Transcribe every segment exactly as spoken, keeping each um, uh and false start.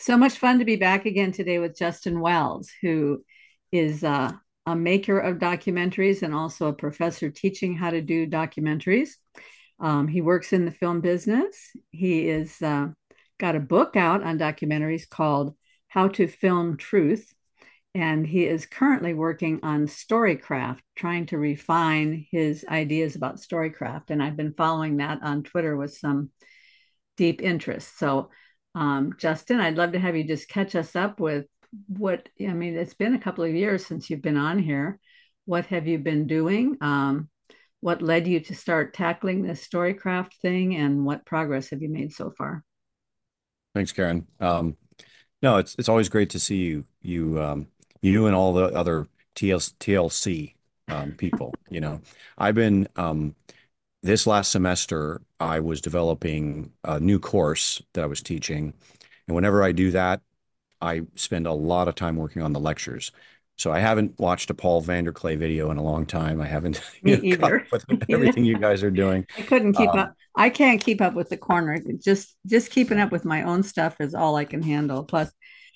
So much fun to be back again today with Justin Wells, who is uh, a maker of documentaries and also a professor teaching how to do documentaries. Um, he works in the film business. He is uh, got a book out on documentaries called How to Film Truth, and he is currently working on Storycraft, trying to refine his ideas about Storycraft. And I've been following that on Twitter with some deep interest. So, um, Justin, I'd love to have you just catch us up with what, I mean, it's been a couple of years since you've been on here. What have you been doing? Um, what led you to start tackling this Storycraft thing, and what progress have you made so far? Thanks, Karen. Um, no, it's it's always great to see you you um, you and all the other T L, T L C um, people. You know, I've been um, this last semester I was developing a new course that I was teaching, and whenever I do that, I spend a lot of time working on the lectures. So I haven't watched a Paul Vanderklay video in a long time. I haven't, Me you know, caught up either. with Me either. everything you guys are doing. I couldn't keep up. Um, I can't keep up with the corner. Just just keeping yeah, up with my own stuff is all I can handle. Plus,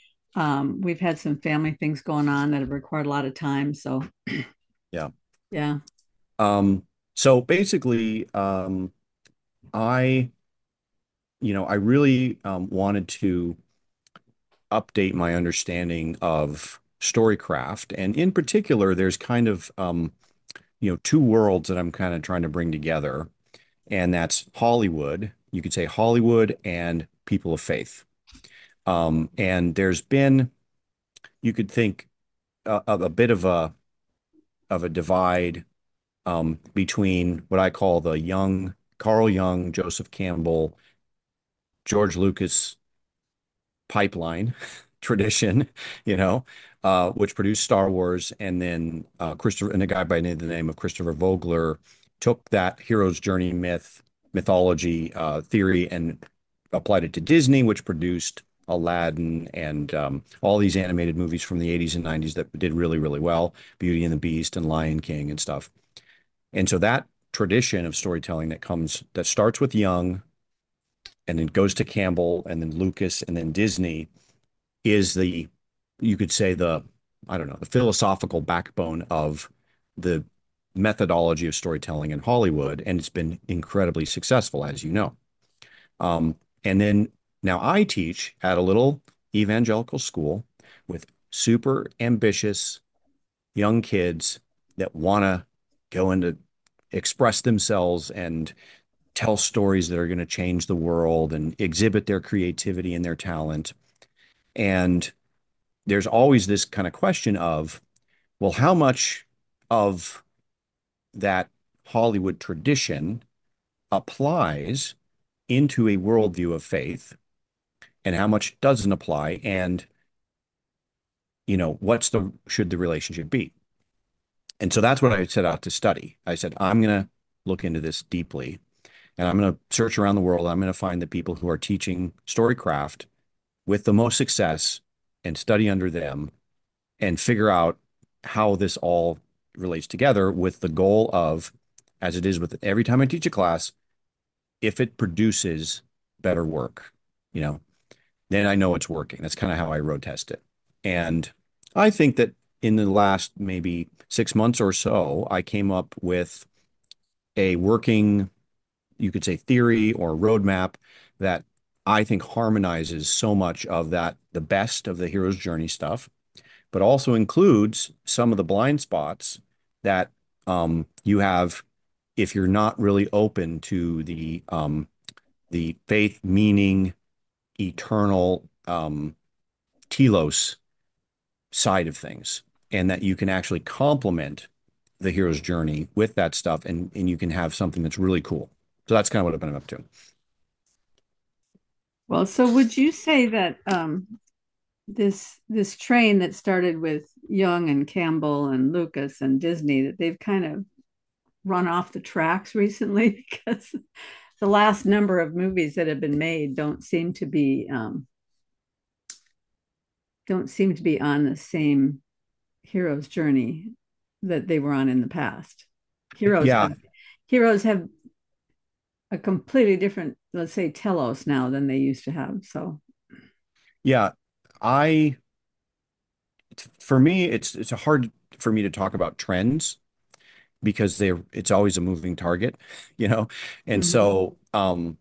um, we've had some family things going on that have required a lot of time. So, yeah. yeah. Um, so basically, um, I, you know, I really um, wanted to update my understanding of storycraft, and in particular, there's kind of um, you know, two worlds that I'm kind of trying to bring together, and that's Hollywood. You could say Hollywood and people of faith. Um, and there's been, you could think, a, a bit of a of a divide um, between what I call the young Carl Jung, Joseph Campbell, George Lucas pipeline tradition, you know, uh, which produced Star Wars, and then uh, Christopher and a guy by the name of Christopher Vogler took that hero's journey myth mythology uh, theory and applied it to Disney, which produced Aladdin and um, all these animated movies from the eighties and nineties that did really, really well, Beauty and the Beast and Lion King and stuff. And so that tradition of storytelling that comes that starts with Young and then goes to Campbell and then Lucas and then Disney is the, you could say the, I don't know, the philosophical backbone of the methodology of storytelling in Hollywood. And it's been incredibly successful, as you know. Um, and then now I teach at a little evangelical school with super ambitious young kids that want to go into express themselves and tell stories that are going to change the world and exhibit their creativity and their talent. And there's always this kind of question of, well, how much of that Hollywood tradition applies into a worldview of faith and how much doesn't apply? And, you know, what's the, should the relationship be? And so that's what I set out to study. I said, I'm going to look into this deeply and I'm going to search around the world. I'm going to find the people who are teaching storycraft with the most success and study under them and figure out how this all relates together with the goal of, as it is with every time I teach a class, if it produces better work, you know, then I know it's working. That's kind of how I road test it. And I think that in the last maybe six months or so, I came up with a working, you could say, theory or roadmap that I think harmonizes so much of that, the best of the hero's journey stuff, but also includes some of the blind spots that um, you have if you're not really open to the um, the faith, meaning, eternal um, telos side of things, and that you can actually complement the hero's journey with that stuff, and and you can have something that's really cool. So that's kind of what I've been up to. Well, so would you say that um, this this train that started with Young and Campbell and Lucas and Disney, that they've kind of run off the tracks recently because the last number of movies that have been made don't seem to be um, don't seem to be on the same hero's journey that they were on in the past. Heroes Yeah, have heroes have a completely different, let's say, telos now than they used to have. So Yeah, I for me it's it's hard for me to talk about trends because they're it's always a moving target, you know. And Hmm. so um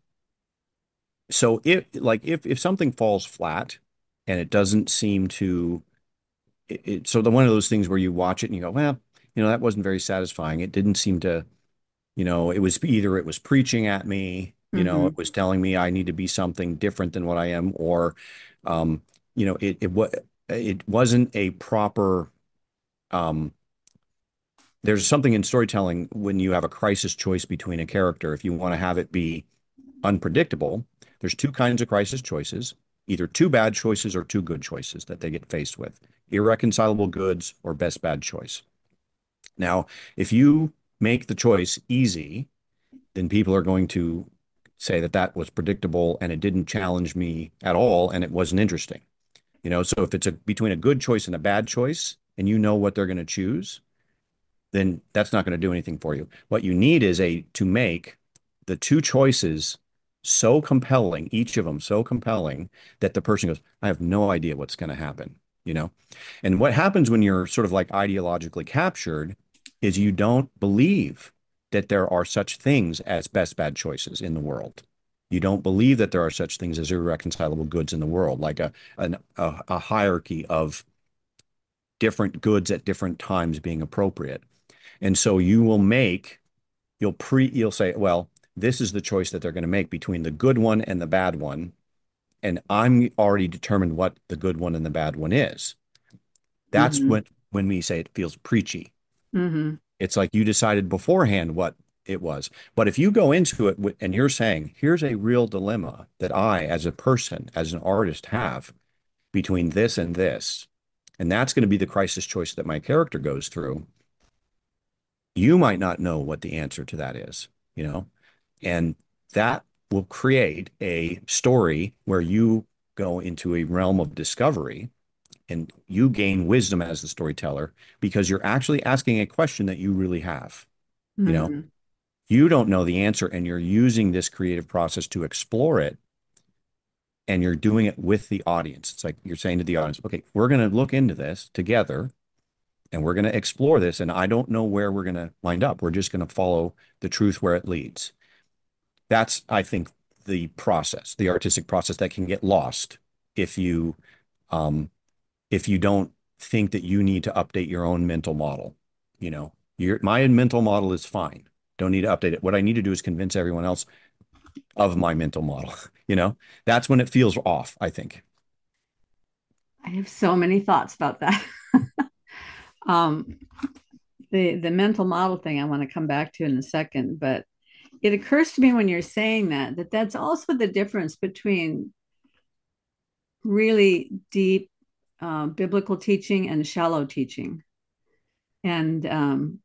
so if like if if something falls flat and it doesn't seem to it, it so the one of those things where you watch it and you go, well, you know, that wasn't very satisfying. It didn't seem to, you know, it was either it was preaching at me, you know, it Hmm. was telling me I need to be something different than what I am, or um, you know, it it was it wasn't a proper um there's something in storytelling when you have a crisis choice between a character. If you want to have it be unpredictable, there's two kinds of crisis choices, either two bad choices or two good choices that they get faced with, irreconcilable goods or best bad choice. Now, if you make the choice easy, then people are going to say that that was predictable and it didn't challenge me at all and it wasn't interesting. You know, so if it's a between a good choice and a bad choice and you know what they're going to choose, then that's not going to do anything for you. What you need is a to make the two choices so compelling, each of them so compelling that the person goes, I have no idea what's going to happen, you know? And what happens when you're sort of like ideologically captured is you don't believe that there are such things as best bad choices in the world. You don't believe that there are such things as irreconcilable goods in the world, like a, an, a, a hierarchy of different goods at different times being appropriate. And so you will make, you'll pre, you'll say, well, this is the choice that they're going to make between the good one and the bad one. And I'm already determined what the good one and the bad one is. That's Hmm. when, when we say it feels preachy. Hmm. It's like you decided beforehand what it was. But if you go into it and you're saying, here's a real dilemma that I, as a person, as an artist, have between this and this, and that's going to be the crisis choice that my character goes through, you might not know what the answer to that is, you know, and that will create a story where you go into a realm of discovery and you gain wisdom as the storyteller because you're actually asking a question that you really have, you know. Hmm. You don't know the answer and you're using this creative process to explore it and you're doing it with the audience. It's like you're saying to the audience, okay, we're going to look into this together and we're going to explore this. And I don't know where we're going to wind up. We're just going to follow the truth where it leads. That's, I think, the process, the artistic process that can get lost if you um, if you don't think that you need to update your own mental model. You know, your my mental model is fine. Don't need to update it. What I need to do is convince everyone else of my mental model. You know, that's when it feels off, I think. I have so many thoughts about that. Um, the the mental model thing I want to come back to in a second, but it occurs to me when you're saying that that that's also the difference between really deep uh, biblical teaching and shallow teaching. And um,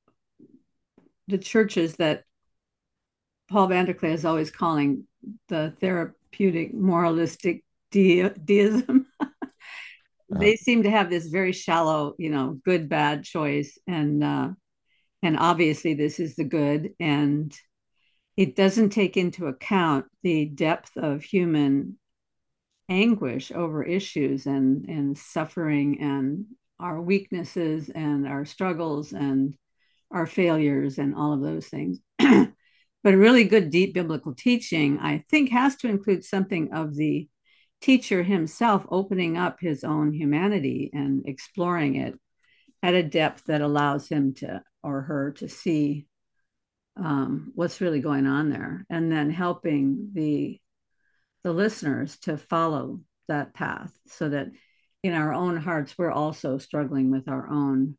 the churches that Paul Vanderklay is always calling the therapeutic moralistic de- deism, Uh, they seem to have this very shallow, you know, good bad choice, and uh, and obviously this is the good, and it doesn't take into account the depth of human anguish over issues and and suffering and our weaknesses and our struggles and our failures and all of those things. But really good deep biblical teaching, I think, has to include something of the teacher himself opening up his own humanity and exploring it at a depth that allows him to or her to see um, what's really going on there, and then helping the the listeners to follow that path so that in our own hearts we're also struggling with our own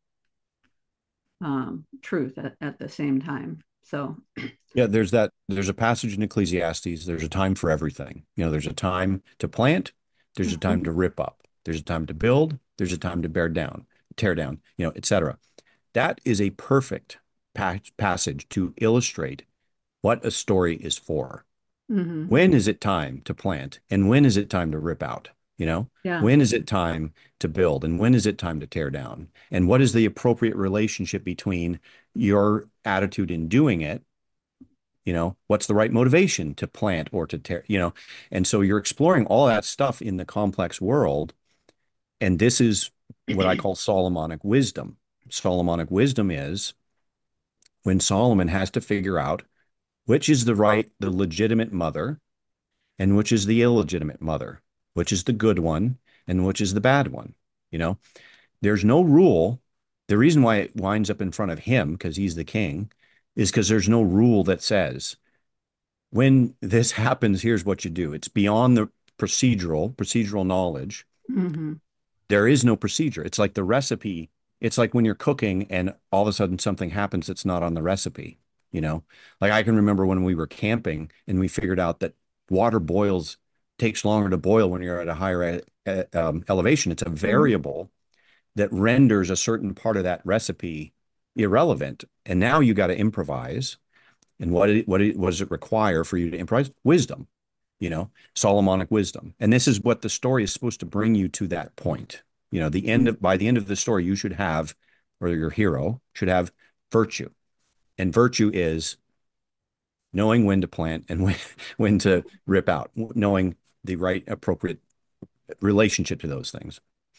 um, truth at, at the same time. So yeah, there's that. There's a passage in Ecclesiastes. There's a time for everything. You know, there's a time to plant. There's a time mhm. to rip up. There's a time to build. There's a time to bear down, tear down. You know, et cetera. That is a perfect pa passage to illustrate what a story is for. Mhm. When is it time to plant and when is it time to rip out? You know, Yeah. when is it time to build and when is it time to tear down? And what is the appropriate relationship between your attitude in doing it You know, what's the right motivation to plant or to tear, you know? And so you're exploring all that stuff in the complex world. And this is what I call Solomonic wisdom. Solomonic wisdom is when Solomon has to figure out which is the right, the legitimate mother and which is the illegitimate mother, which is the good one and which is the bad one. You know, there's no rule. The reason why it winds up in front of him, because he's the king, is because there's no rule that says when this happens, here's what you do. It's beyond the procedural, procedural knowledge. Mm-hmm. There is no procedure. It's like the recipe. It's like when you're cooking and all of a sudden something happens that's not on the recipe, you know? Like I can remember when we were camping and we figured out that water boils, takes longer to boil when you're at a higher uh, um, elevation. It's a variable that renders a certain part of that recipe irrelevant. And now you got to improvise. And what it, what it, what does it require for you to improvise? Wisdom, you know, Solomonic wisdom. And this is what the story is supposed to bring you to that point. You know, the end of by the end of the story, you should have, or your hero should have virtue. And virtue is knowing when to plant and when when to rip out, knowing the right appropriate relationship to those things.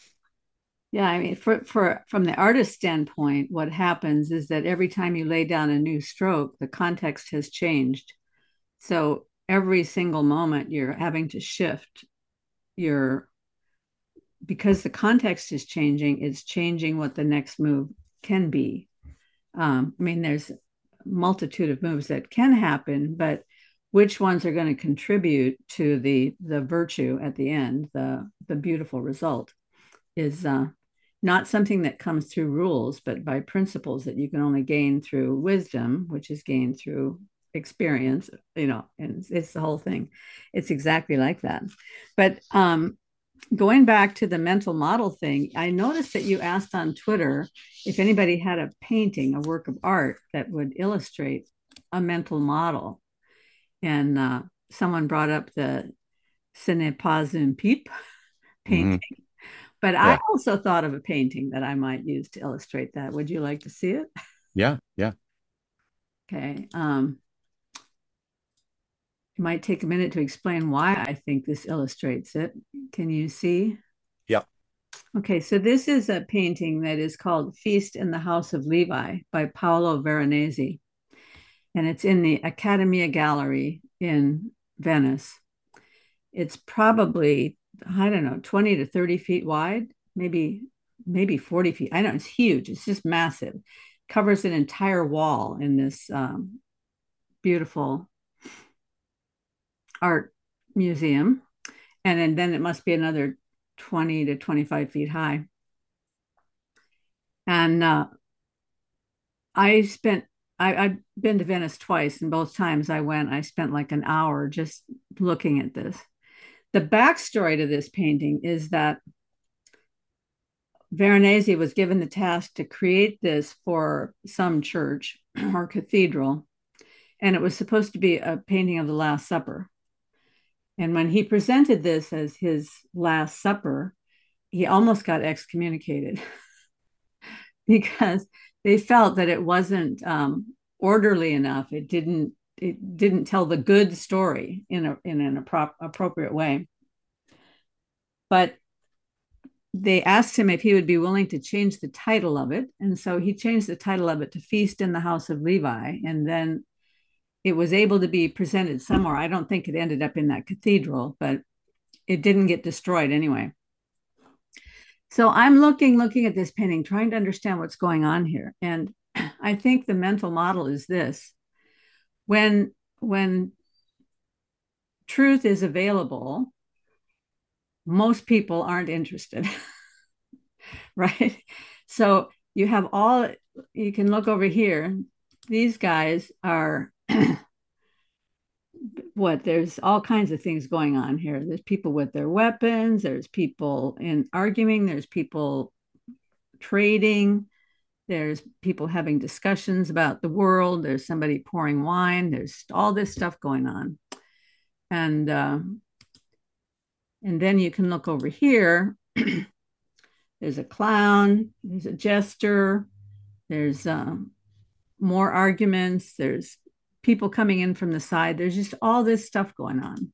Yeah, I mean, for, for from the artist standpoint, what happens is that every time you lay down a new stroke, the context has changed. So every single moment you're having to shift your because the context is changing, it's changing what the next move can be. Um, I mean, there's a multitude of moves that can happen, but which ones are going to contribute to the the virtue at the end, the the beautiful result, is uh, not something that comes through rules, but by principles that you can only gain through wisdom, which is gained through experience, you know, and it's, it's the whole thing. It's exactly like that. But um, going back to the mental model thing, I noticed that you asked on Twitter if anybody had a painting, a work of art that would illustrate a mental model. And uh, someone brought up the Ce n'est pas un pipe painting. Mm-hmm. But I Yeah. also thought of a painting that I might use to illustrate that. Would you like to see it? Yeah. Yeah. Okay. Um, it might take a minute to explain why I think this illustrates it. Can you see? Yeah. Okay, so this is a painting that is called Feast in the House of Levi by Paolo Veronese, and it's in the Accademia Gallery in Venice. It's probably, I don't know, twenty to thirty feet wide, maybe maybe forty feet. I don't know, it's huge. It's just massive. Covers an entire wall in this um, beautiful art museum. And then, then it must be another twenty to twenty-five feet high. And uh, I spent, I, I've been to Venice twice, and both times I went, I spent like an hour just looking at this. The backstory to this painting is that Veronese was given the task to create this for some church or cathedral, and it was supposed to be a painting of the Last Supper. And when he presented this as his Last Supper, he almost got excommunicated because they felt that it wasn't um, orderly enough. It didn't it didn't tell the good story in a in an appro- appropriate way. But they asked him if he would be willing to change the title of it, and so he changed the title of it to Feast in the House of Levi, and then it was able to be presented somewhere. I don't think it ended up in that cathedral, but it didn't get destroyed anyway. So I'm looking, looking at this painting, trying to understand what's going on here. And I think the mental model is this. When when truth is available, most people aren't interested, right? So you have all, you can look over here. These guys are what, there's all kinds of things going on here. There's people with their weapons, there's people in arguing, there's people trading, there's people having discussions about the world, there's somebody pouring wine, there's all this stuff going on. And uh, and then you can look over here. There's a clown, there's a jester, there's um, more arguments, there's people coming in from the side. There's just all this stuff going on.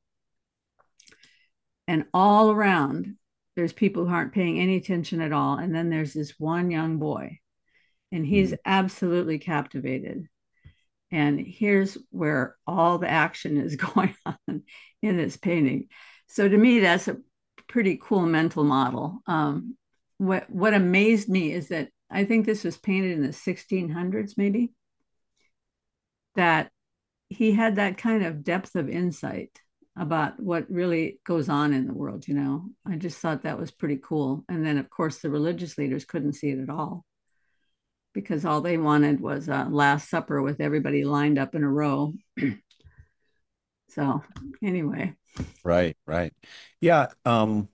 And all around, there's people who aren't paying any attention at all. And then there's this one young boy, and he's Mhm. absolutely captivated. And here's where all the action is going on in this painting. So to me, that's a pretty cool mental model. Um, what what amazed me is that I think this was painted in the sixteen hundreds, maybe, that he had that kind of depth of insight about what really goes on in the world, you know. I just thought that was pretty cool. And then, of course, the religious leaders couldn't see it at all because all they wanted was a Last Supper with everybody lined up in a row. So, anyway. Right, right. Yeah, um,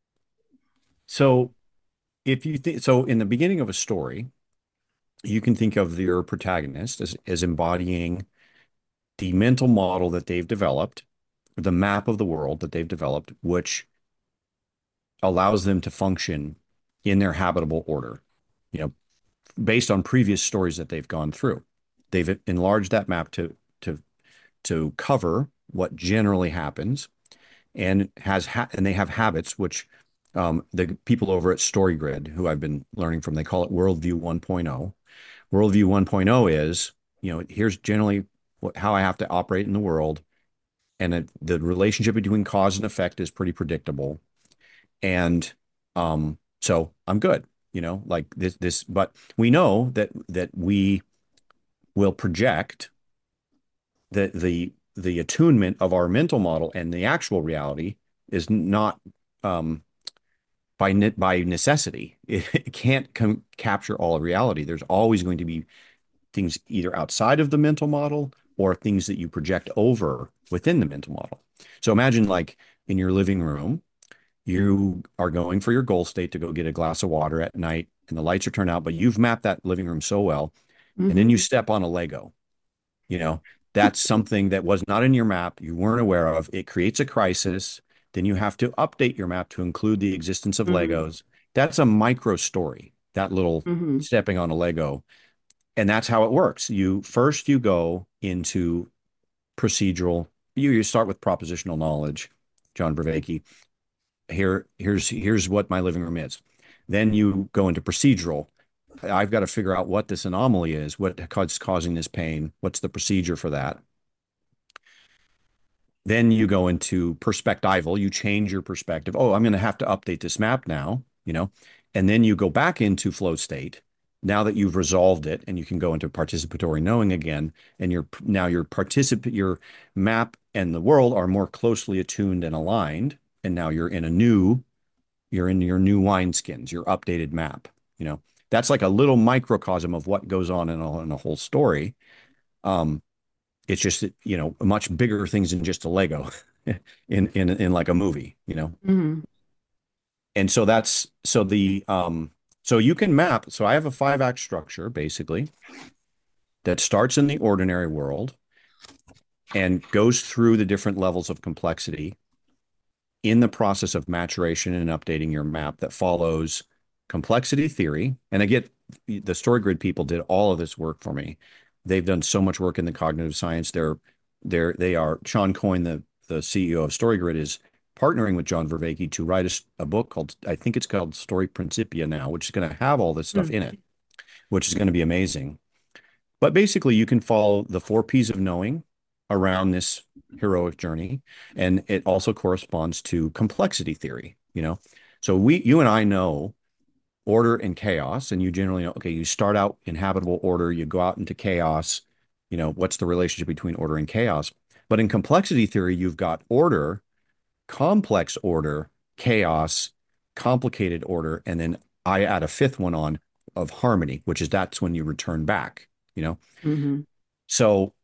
so if you think so in the beginning of a story, you can think of your protagonist as, as embodying the mental model that they've developed, the map of the world that they've developed, which allows them to function in their habitable order, you know, based on previous stories that they've gone through. They've enlarged that map to to to cover what generally happens, and has ha and they have habits which um, the people over at StoryGrid, who I've been learning from, they call it Worldview 1.0. Worldview 1.0 is, you know, here's generally what, how I have to operate in the world, and it, the relationship between cause and effect is pretty predictable, and um, so I'm good, you know, like this this. But we know that that we will project the the the attunement of our mental model and the actual reality is not um, by ne by necessity. It, it can't come capture all of reality. There's always going to be things either outside of the mental model or things that you project over within the mental model. So imagine like in your living room, you are going for your goal state to go get a glass of water at night and the lights are turned out, but you've mapped that living room so well. And then Mm-hmm. you step on a Lego, you know, that's something that was not in your map, you weren't aware of. It creates a crisis. Then you have to update your map to include the existence of Mm-hmm. Legos. That's a micro story, that little Mm-hmm. stepping on a Lego. And that's how it works. You first you go into procedural, you, you start with propositional knowledge, John Vervaeke. Here, here's here's what my living room is. Then you go into procedural. I've got to figure out what this anomaly is, what is causing this pain, what's the procedure for that. Then you go into perspectival, you change your perspective. Oh, I'm going to have to update this map now, you know, and then you go back into flow state now that you've resolved it, and you can go into participatory knowing again, and your now your participate your map and the world are more closely attuned and aligned, and now you're in a new you're in your new wineskins, your updated map, you know. That's like a little microcosm of what goes on in a, in a whole story. Um, it's just, you know, much bigger things than just a Lego in in in like a movie, you know. Mm-hmm. And so that's so the um so you can map. So I have a five act structure basically that starts in the ordinary world and goes through the different levels of complexity in the process of maturation and updating your map that follows complexity theory. And I get the StoryGrid people did all of this work for me. They've done so much work in the cognitive science. They're they're they are Sean Coyne, the the C E O of StoryGrid, is partnering with John Vervaeke to write a, a book called, I think it's called Story Principia now, which is going to have all this stuff in it, which is going to be amazing. But basically, you can follow the four P's of knowing around this heroic journey, and it also corresponds to complexity theory. You know, so we, you and I know order and chaos, and you generally know, okay, you start out in habitable order, you go out into chaos. You know, what's the relationship between order and chaos? But in complexity theory, you've got order, complex order, chaos, complicated order, and then I add a fifth one on of harmony, which is that's when you return back. You know, Mm-hmm. so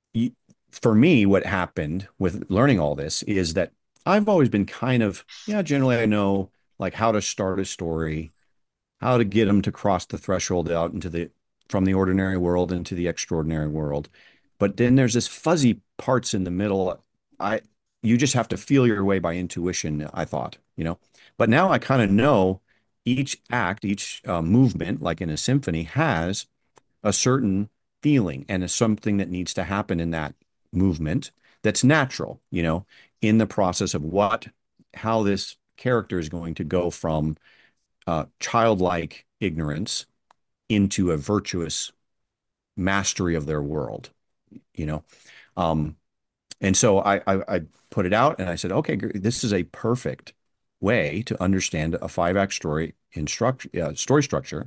for me, what happened with learning all this is that I've always been kind of, yeah, generally I know like how to start a story, how to get them to cross the threshold out into the from the ordinary world into the extraordinary world. But then there's this fuzzy parts in the middle. I You just have to feel your way by intuition, I thought, you know. But now I kind of know each act, each uh, movement, like in a symphony, has a certain feeling and it's something that needs to happen in that movement that's natural, you know, in the process of what, how this character is going to go from uh, childlike ignorance into a virtuous mastery of their world, you know. Um, and so I, I, I put it out and I said, okay, this is a perfect way to understand a five act story in structure, uh, story structure.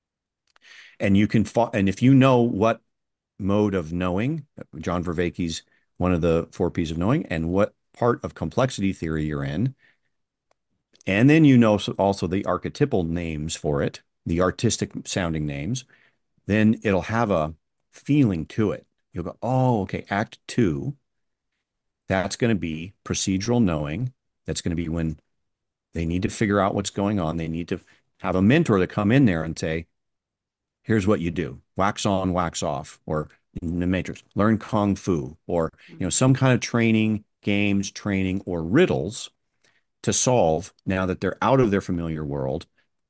And you can, and if you know what mode of knowing, John Vervaeke's one of the four P's of knowing, and what part of complexity theory you're in, and then you know also the archetypal names for it, the artistic sounding names, then it'll have a feeling to it. You'll go, oh, okay, act two, that's going to be procedural knowing. That's going to be when they need to figure out what's going on. They need to have a mentor to come in there and say, here's what you do, wax on, wax off, or in the Matrix, learn Kung Fu, or, you know, some kind of training, games, training, or riddles to solve now that they're out of their familiar world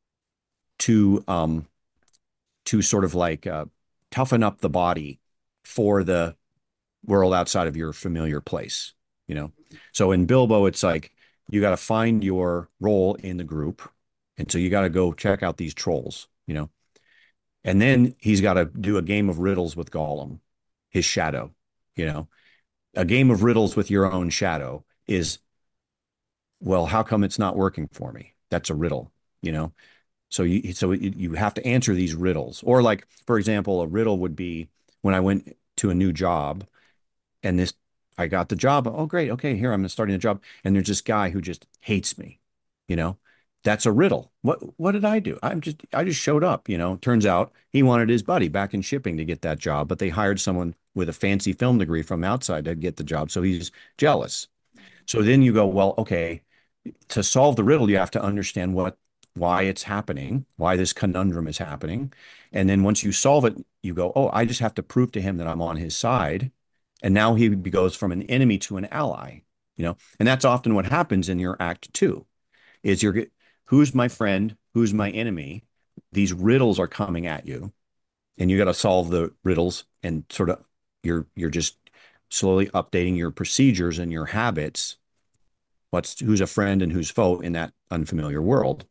to, um, to sort of like uh, toughen up the body for the world outside of your familiar place, you know? So in Bilbo, it's like, you got to find your role in the group. And so you got to go check out these trolls, you know? And then he's got to do a game of riddles with Gollum, his shadow, you know? A game of riddles with your own shadow is, well, how come it's not working for me? That's a riddle, you know? So you so you have to answer these riddles. Or like, for example, a riddle would be when I went to a new job and this I got the job. Oh, great. Okay, here I'm starting the job. And there's this guy who just hates me, you know? That's a riddle. What what did I do? I'm just I just showed up, you know. Turns out he wanted his buddy back in shipping to get that job, but they hired someone with a fancy film degree from outside to get the job. So he's jealous. So then you go, well, okay, to solve the riddle, you have to understand what why it's happening, why this conundrum is happening. And then once you solve it, you go, oh, I just have to prove to him that I'm on his side. And now he goes from an enemy to an ally, you know, and that's often what happens in your act two is you're, who's my friend? Who's my enemy? These riddles are coming at you and you got to solve the riddles and sort of you're, you're just slowly updating your procedures and your habits. What's, who's a friend and who's foe in that unfamiliar world.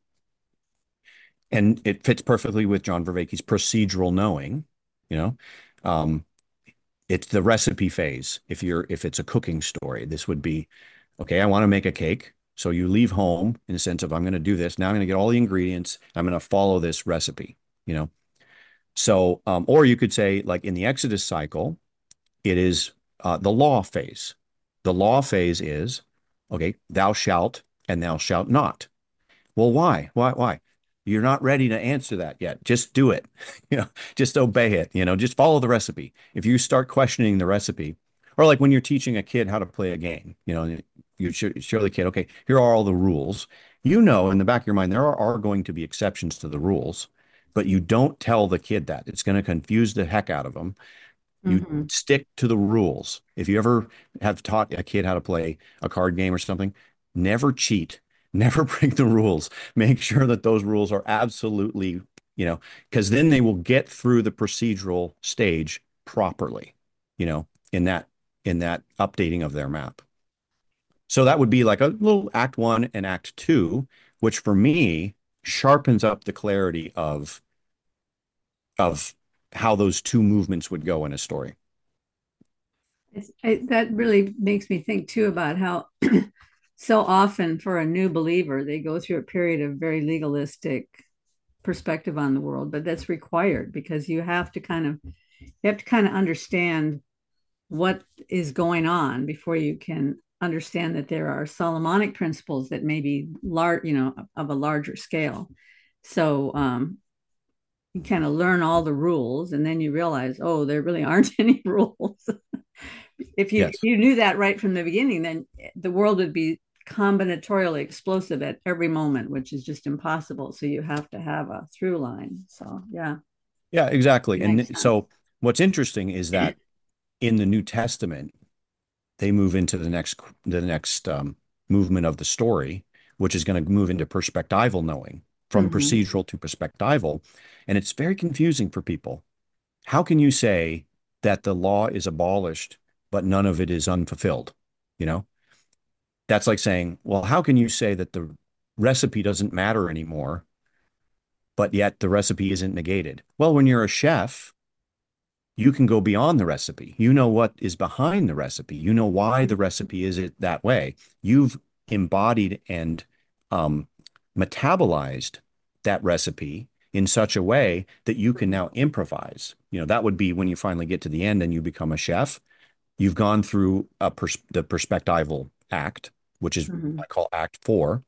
And it fits perfectly with John Vervaeke's procedural knowing, you know, um, it's the recipe phase. If you're, if it's a cooking story, this would be, okay, I want to make a cake. So you leave home in the sense of, I'm going to do this. Now I'm going to get all the ingredients. I'm going to follow this recipe, you know? So, um, or you could say like in the Exodus cycle, it is uh, the law phase. The law phase is, okay, thou shalt and thou shalt not. Well, why? Why? Why? You're not ready to answer that yet. Just do it. You know, just obey it. You know, just follow the recipe. If you start questioning the recipe, or like when you're teaching a kid how to play a game, you know, you show, show the kid, okay, here are all the rules. You know, in the back of your mind, there are, are going to be exceptions to the rules, but you don't tell the kid that. It's going to confuse the heck out of them. You Mm-hmm. stick to the rules. If you ever have taught a kid how to play a card game or something, never cheat, never break the rules. Make sure that those rules are absolutely, you know, because then they will get through the procedural stage properly, you know, in that in that updating of their map. So that would be like a little act one and act two, which for me sharpens up the clarity of of how those two movements would go in a story. It's, it, that really makes me think too about how so often for a new believer, they go through a period of very legalistic perspective on the world, but that's required because you have to kind of you have to kind of understand what is going on before you can understand that there are Solomonic principles that may be large, you know, of a larger scale. So um, you kind of learn all the rules, and then you realize, oh, there really aren't any rules. if you if Yes. you knew that right from the beginning, then the world would be combinatorially explosive at every moment, which is just impossible. So you have to have a through line. So yeah, Yeah, exactly. makes And sense. so what's interesting is that in the New Testament, they move into the next the next um, movement of the story, which is going to move into perspectival knowing from Mm-hmm. procedural to perspectival, and it's very confusing for people. how can you say that the law is abolished, but none of it is unfulfilled? You know, that's like saying, well, how can you say that the recipe doesn't matter anymore, but yet the recipe isn't negated? Well, when you're a chef, you can go beyond the recipe. You know what is behind the recipe. You know why the recipe is it that way. You've embodied and um, metabolized that recipe in such a way that you can now improvise. You know, that would be when you finally get to the end and you become a chef. You've gone through a pers- the perspectival act, which is Mhm. I call act four,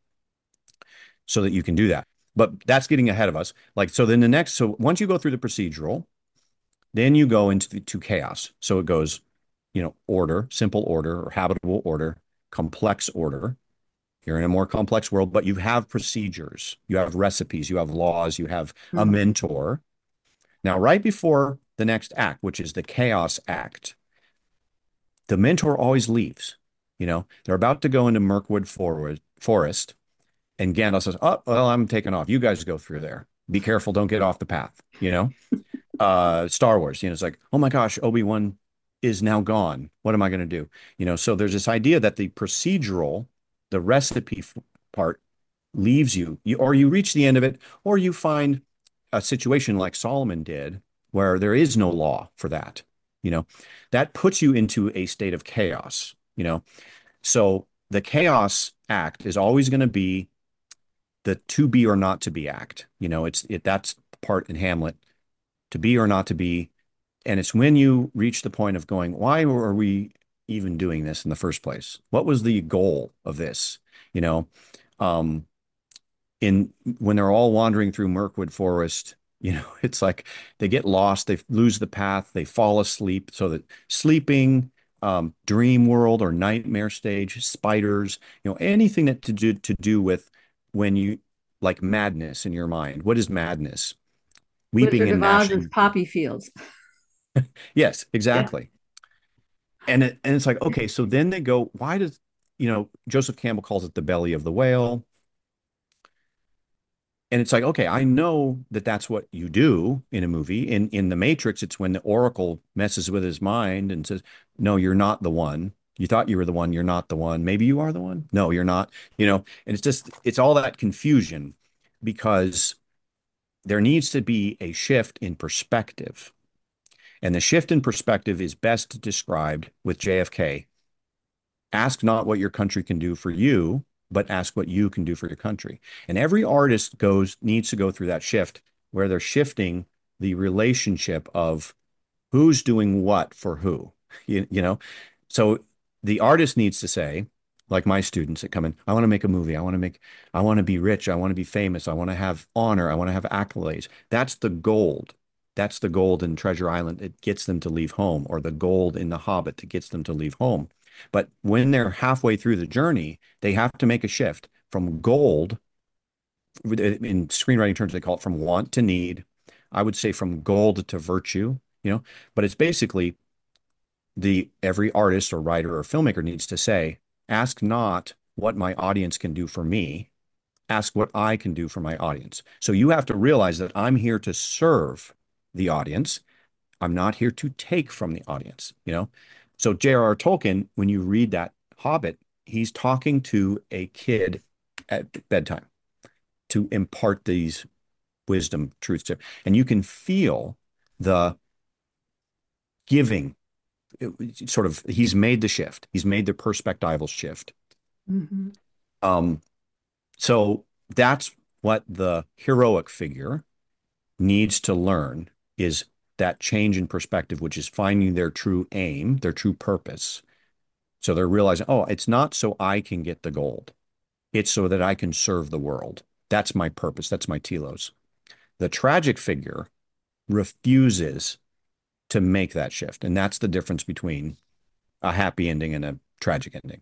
so that you can do that. But that's getting ahead of us. Like, so then the next, so once you go through the procedural, then you go into the, to chaos. So it goes, you know, order, simple order or habitable order, complex order. You're in a more complex world, but you have procedures, you have recipes, you have laws, you have a Mhm. mentor. Now, right before the next act, which is the chaos act, the mentor always leaves. You know, they're about to go into Mirkwood Forward, Forest, and Gandalf says, "Oh, well, I'm taking off. You guys go through there. Be careful. Don't get off the path." You know, uh Star Wars, you know, it's like, oh my gosh, Obi-Wan is now gone. What am I going to do? You know, so there's this idea that the procedural, the recipe f- part leaves you, you, or you reach the end of it, or you find a situation like Solomon did, where there is no law for that. You know, that puts you into a state of chaos, you know. So the chaos act is always going to be the to be or not to be act. You know, it's it that's the part in Hamlet, to be or not to be. And it's when you reach the point of going, why are we even doing this in the first place? What was the goal of this? You know, um, in when they're all wandering through Mirkwood Forest, you know, it's like they get lost, they lose the path, they fall asleep. So that sleeping, um, dream world or nightmare stage, spiders, you know, anything that to do to do with when you like madness in your mind. What is madness? Weeping Wizard and of Oz's gnashing. poppy fields. Yes, Yeah. exactly. And it, and it's like, okay, so then they go, why does, you know, Joseph Campbell calls it the belly of the whale. And it's like, okay, I know that that's what you do in a movie. In in The Matrix, it's when the Oracle messes with his mind and says, "No, you're not the one. You thought you were the one. You're not the one. Maybe you are the one. No, you're not." You know, and it's just it's all that confusion because there needs to be a shift in perspective. And the shift in perspective is best described with J F K. Ask not what your country can do for you, but ask what you can do for your country. And every artist goes needs to go through that shift where they're shifting the relationship of who's doing what for who. You, you know, so the artist needs to say, like my students that come in, I want to make a movie. I want to make, I want to be rich. I want to be famous. I want to have honor. I want to have accolades. That's the gold. That's the gold in Treasure Island. It gets them to leave home, or the gold in The Hobbit that gets them to leave home. But when they're halfway through the journey, they have to make a shift from gold. In screenwriting terms, they call it from want to need. I would say from gold to virtue, you know, but it's basically the every artist or writer or filmmaker needs to say, ask not what my audience can do for me, ask what I can do for my audience. So you have to realize that I'm here to serve the audience. I'm not here to take from the audience, you know? So J R R. Tolkien, when you read that Hobbit, he's talking to a kid at bedtime to impart these wisdom truths to, and you can feel the giving. It, sort of, he's made the shift. He's made the perspectival shift. Mhm. Um, so that's what the heroic figure needs to learn is that change in perspective, which is finding their true aim, their true purpose. So they're realizing, oh, it's not so I can get the gold. It's so that I can serve the world. That's my purpose. That's my telos. The tragic figure refuses to make that shift. And that's the difference between a happy ending and a tragic ending.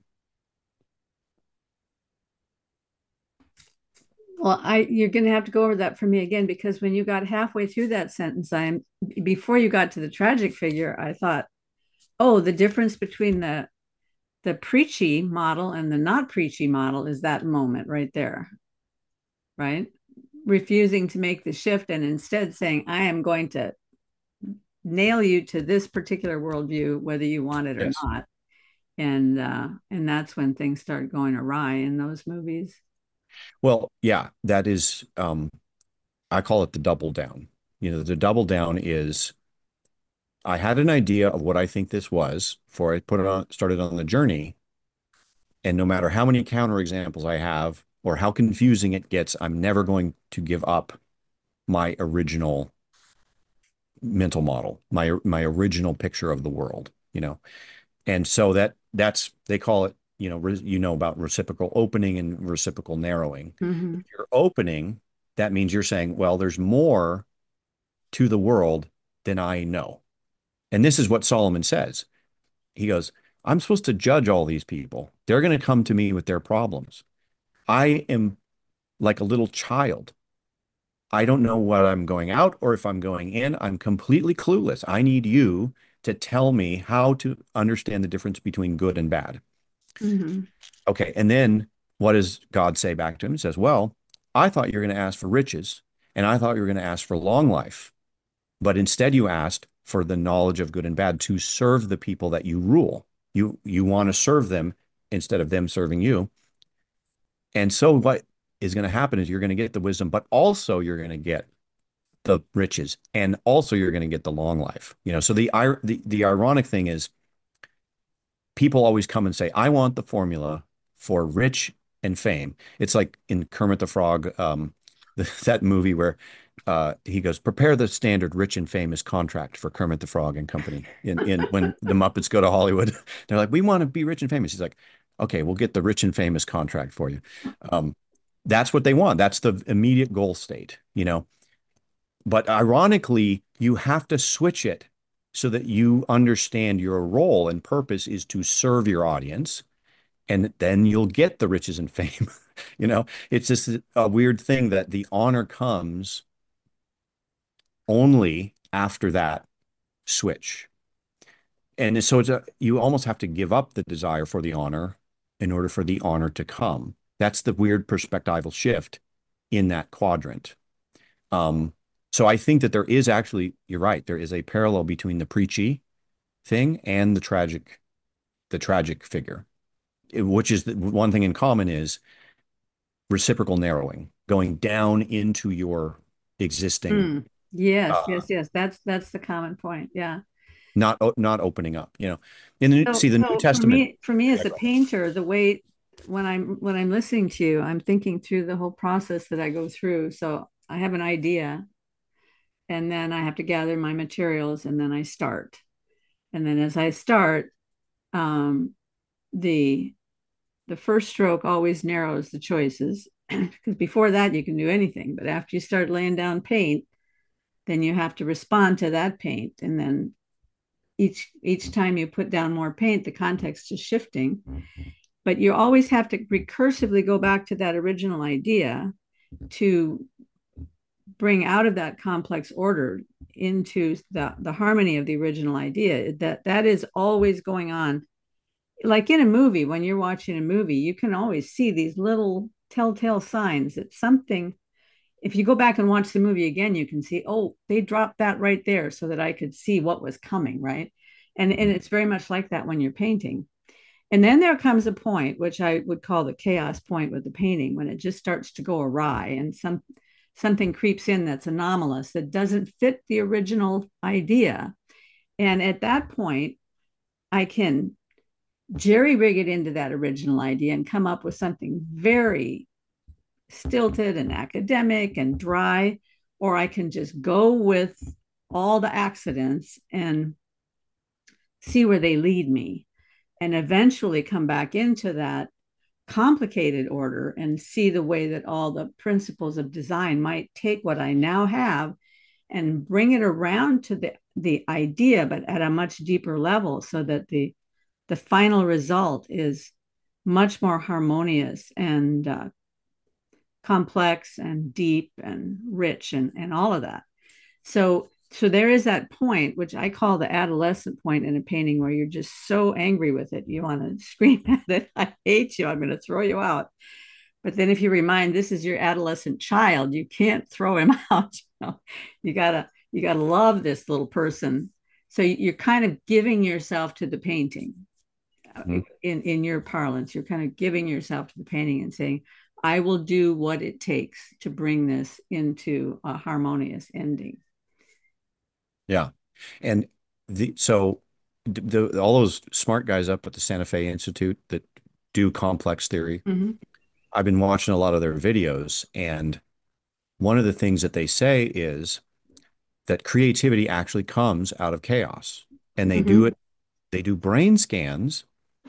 Well, I you're going to have to go over that for me again because when you got halfway through that sentence, I'm before you got to the tragic figure, I thought, oh, the difference between the the preachy model and the not preachy model is that moment right there, right? Refusing to make the shift and instead saying, I am going to nail you to this particular worldview, whether you want it or Yes. not. And uh, and that's when things start going awry in those movies. Well, yeah, that is, um, I call it the double down. You know, the double down is I had an idea of what I think this was before I put it on, started on the journey. And no matter how many counterexamples I have or how confusing it gets, I'm never going to give up my original mental model, my my original picture of the world, you know. And so that that's they call it, you know, re, you know about reciprocal opening and reciprocal narrowing. Mm-hmm. If you're opening, that means you're saying, well, there's more to the world than I know. And this is what Solomon says. He goes, I'm supposed to judge all these people. They're going to come to me with their problems. I am like a little child. I don't know what I'm going out or if I'm going in. I'm completely clueless. I need you to tell me how to understand the difference between good and bad. Mm-hmm. Okay. And then what does God say back to him? He says, well, I thought you were going to ask for riches and I thought you were going to ask for long life, but instead you asked for the knowledge of good and bad to serve the people that you rule. You, you want to serve them instead of them serving you. And so what is going to happen is you're going to get the wisdom, but also you're going to get the riches and also you're going to get the long life. You know, so the, the, the ironic thing is people always come and say, I want the formula for rich and fame. It's like in Kermit the Frog, um, the, that movie where uh, he goes, prepare the standard rich and famous contract for Kermit the Frog and company. In, in when the Muppets go to Hollywood, they're like, we want to be rich and famous. He's like, okay, we'll get the rich and famous contract for you. Um, that's what they want. That's the immediate goal state, you know. But ironically, you have to switch it so that you understand your role and purpose is to serve your audience, and then you'll get the riches and fame. You know, it's just a weird thing that the honor comes only after that switch. And so it's a, you almost have to give up the desire for the honor in order for the honor to come. That's the weird perspectival shift in that quadrant. Um, so I think that there is actually, you're right, there is a parallel between the preachy thing and the tragic, the tragic figure, which is the one thing in common is reciprocal narrowing, going down into your existing, Mm. Yes, uh, yes, yes. That's that's the common point. Yeah. not not opening up. You know, in the, So see the New so for Testament. me for me Yeah, as a go ahead. painter, the way when I'm when I'm listening to you, I'm thinking through the whole process that I go through. So I have an idea and then I have to gather my materials and then I start. And then as I start, um, the the first stroke always narrows the choices because before that you can do anything, but after you start laying down paint, then you have to respond to that paint, and then each each time you put down more paint, the context is shifting, but you always have to recursively go back to that original idea to bring out of that complex order into the, the harmony of the original idea. That that is always going on. Like in a movie, when you're watching a movie, you can always see these little telltale signs that something, if you go back and watch the movie again, you can see, oh, they dropped that right there so that I could see what was coming, right? And, and it's very much like that when you're painting. And then there comes a point, which I would call the chaos point with the painting, when it just starts to go awry and some something creeps in that's anomalous, that doesn't fit the original idea. And at that point, I can jerry rig it into that original idea and come up with something very stilted and academic and dry, or I can just go with all the accidents and see where they lead me and eventually come back into that complicated order and see the way that all the principles of design might take what I now have and bring it around to the the idea, but at a much deeper level, so that the the final result is much more harmonious and uh, complex and deep and rich and, and all of that. So so there is that point, which I call the adolescent point in a painting, where you're just so angry with it. You want to scream at it. I hate you. I'm going to throw you out. But then if you remind this is your adolescent child, you can't throw him out. You know, you gotta You got to love this little person. So you're kind of giving yourself to the painting. Mhm. In in your parlance, you're kind of giving yourself to the painting and saying, I will do what it takes to bring this into a harmonious ending. Yeah. And the so the, the all those smart guys up at the Santa Fe Institute that do complex theory, Mm-hmm. I've been watching a lot of their videos, and one of the things that they say is that creativity actually comes out of chaos. And they do Mm-hmm. it, they do brain scans,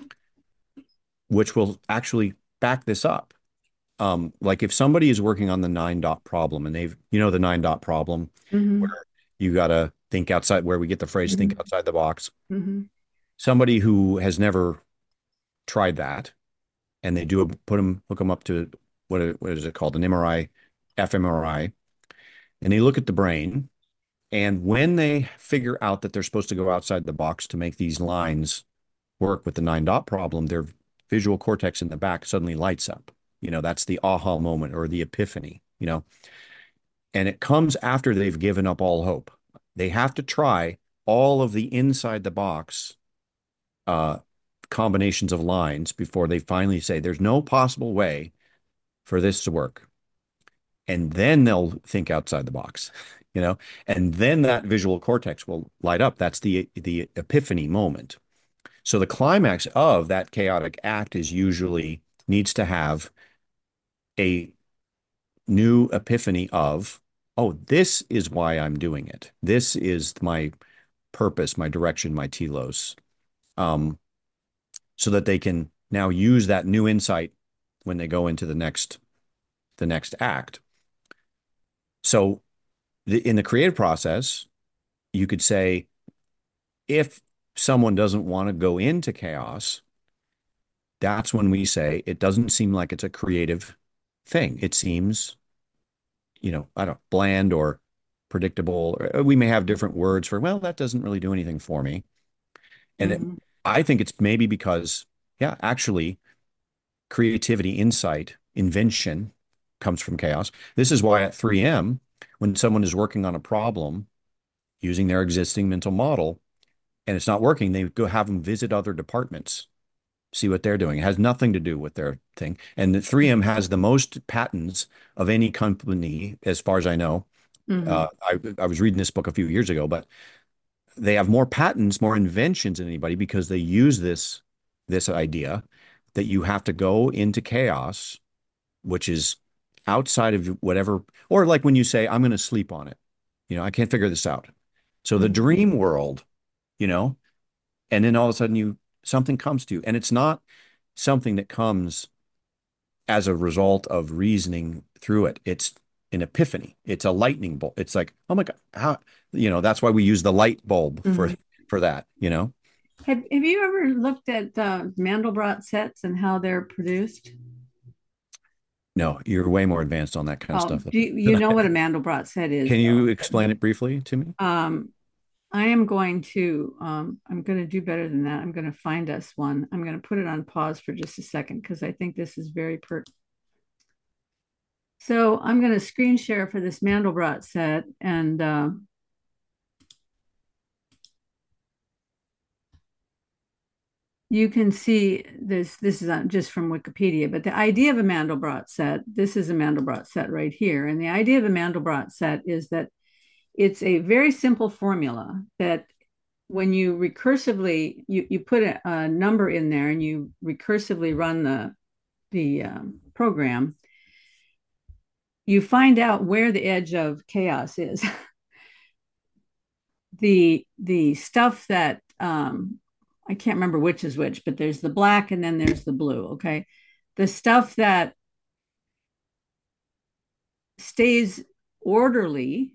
which will actually back this up. Um, like if somebody is working on the nine dot problem and they've, you know, the nine dot problem where Mm-hmm. you got to think outside, where we get the phrase, think Mm-hmm. outside the box. Mm-hmm. Somebody who has never tried that and they do a, put them, hook them up to what, what is it called? An M R I, fMRI, and they look at the brain. And when they figure out that they're supposed to go outside the box to make these lines work with the nine dot problem, their visual cortex in the back suddenly lights up. You know, that's the aha moment or the epiphany, you know, and it comes after they've given up all hope. They have to try all of the inside the box uh, combinations of lines before they finally say, there's no possible way for this to work. And then they'll think outside the box, you know, and then that visual cortex will light up. That's the the epiphany moment. So the climax of that chaotic act is usually needs to have a new epiphany of, oh, this is why I'm doing it. This is my purpose, my direction, my telos. Um, so that they can now use that new insight when they go into the next the next act. So the, in the creative process, you could say if someone doesn't want to go into chaos, that's when we say it doesn't seem like it's a creative thing. It seems, you know, I don't bland or predictable. Or we may have different words for, well, that doesn't really do anything for me. And it, Mm-hmm. I think it's maybe because, yeah, actually, creativity, insight, invention comes from chaos. This is why at three M, when someone is working on a problem using their existing mental model and it's not working, they go have them visit other departments, see what they're doing. It has nothing to do with their thing. And the three M has the most patents of any company, as far as I know. Mm-hmm. Uh, I, I was reading this book a few years ago, but they have more patents, more inventions than anybody because they use this this idea that you have to go into chaos, which is outside of whatever, or like when you say, I'm going to sleep on it, you know, I can't figure this out. So the Mm-hmm. dream world, you know, and then all of a sudden you something comes to you, and it's not something that comes as a result of reasoning through it. It's an epiphany. It's a lightning bolt. It's like, oh my God, how, you know, that's why we use the light bulb for Mm-hmm. for that, you know? Have, have you ever looked at uh, Mandelbrot sets and how they're produced? No, you're way more advanced on that kind of Oh, stuff do you, than you I know what a am. Mandelbrot set is, Can you though? explain it briefly to me? Um, I am going to um, I'm going to do better than that. I'm going to find us one. I'm going to put it on pause for just a second because I think this is very per. So I'm going to screen share for this Mandelbrot set, and uh, you can see this. This is on, just from Wikipedia, but the idea of a Mandelbrot set. This is a Mandelbrot set right here, and the idea of a Mandelbrot set is that it's a very simple formula that when you recursively you, you put a, a number in there and you recursively run the the um, program, you find out where the edge of chaos is. the the stuff that um, I can't remember which is which, but there's the black and then there's the blue. Okay, the stuff that stays orderly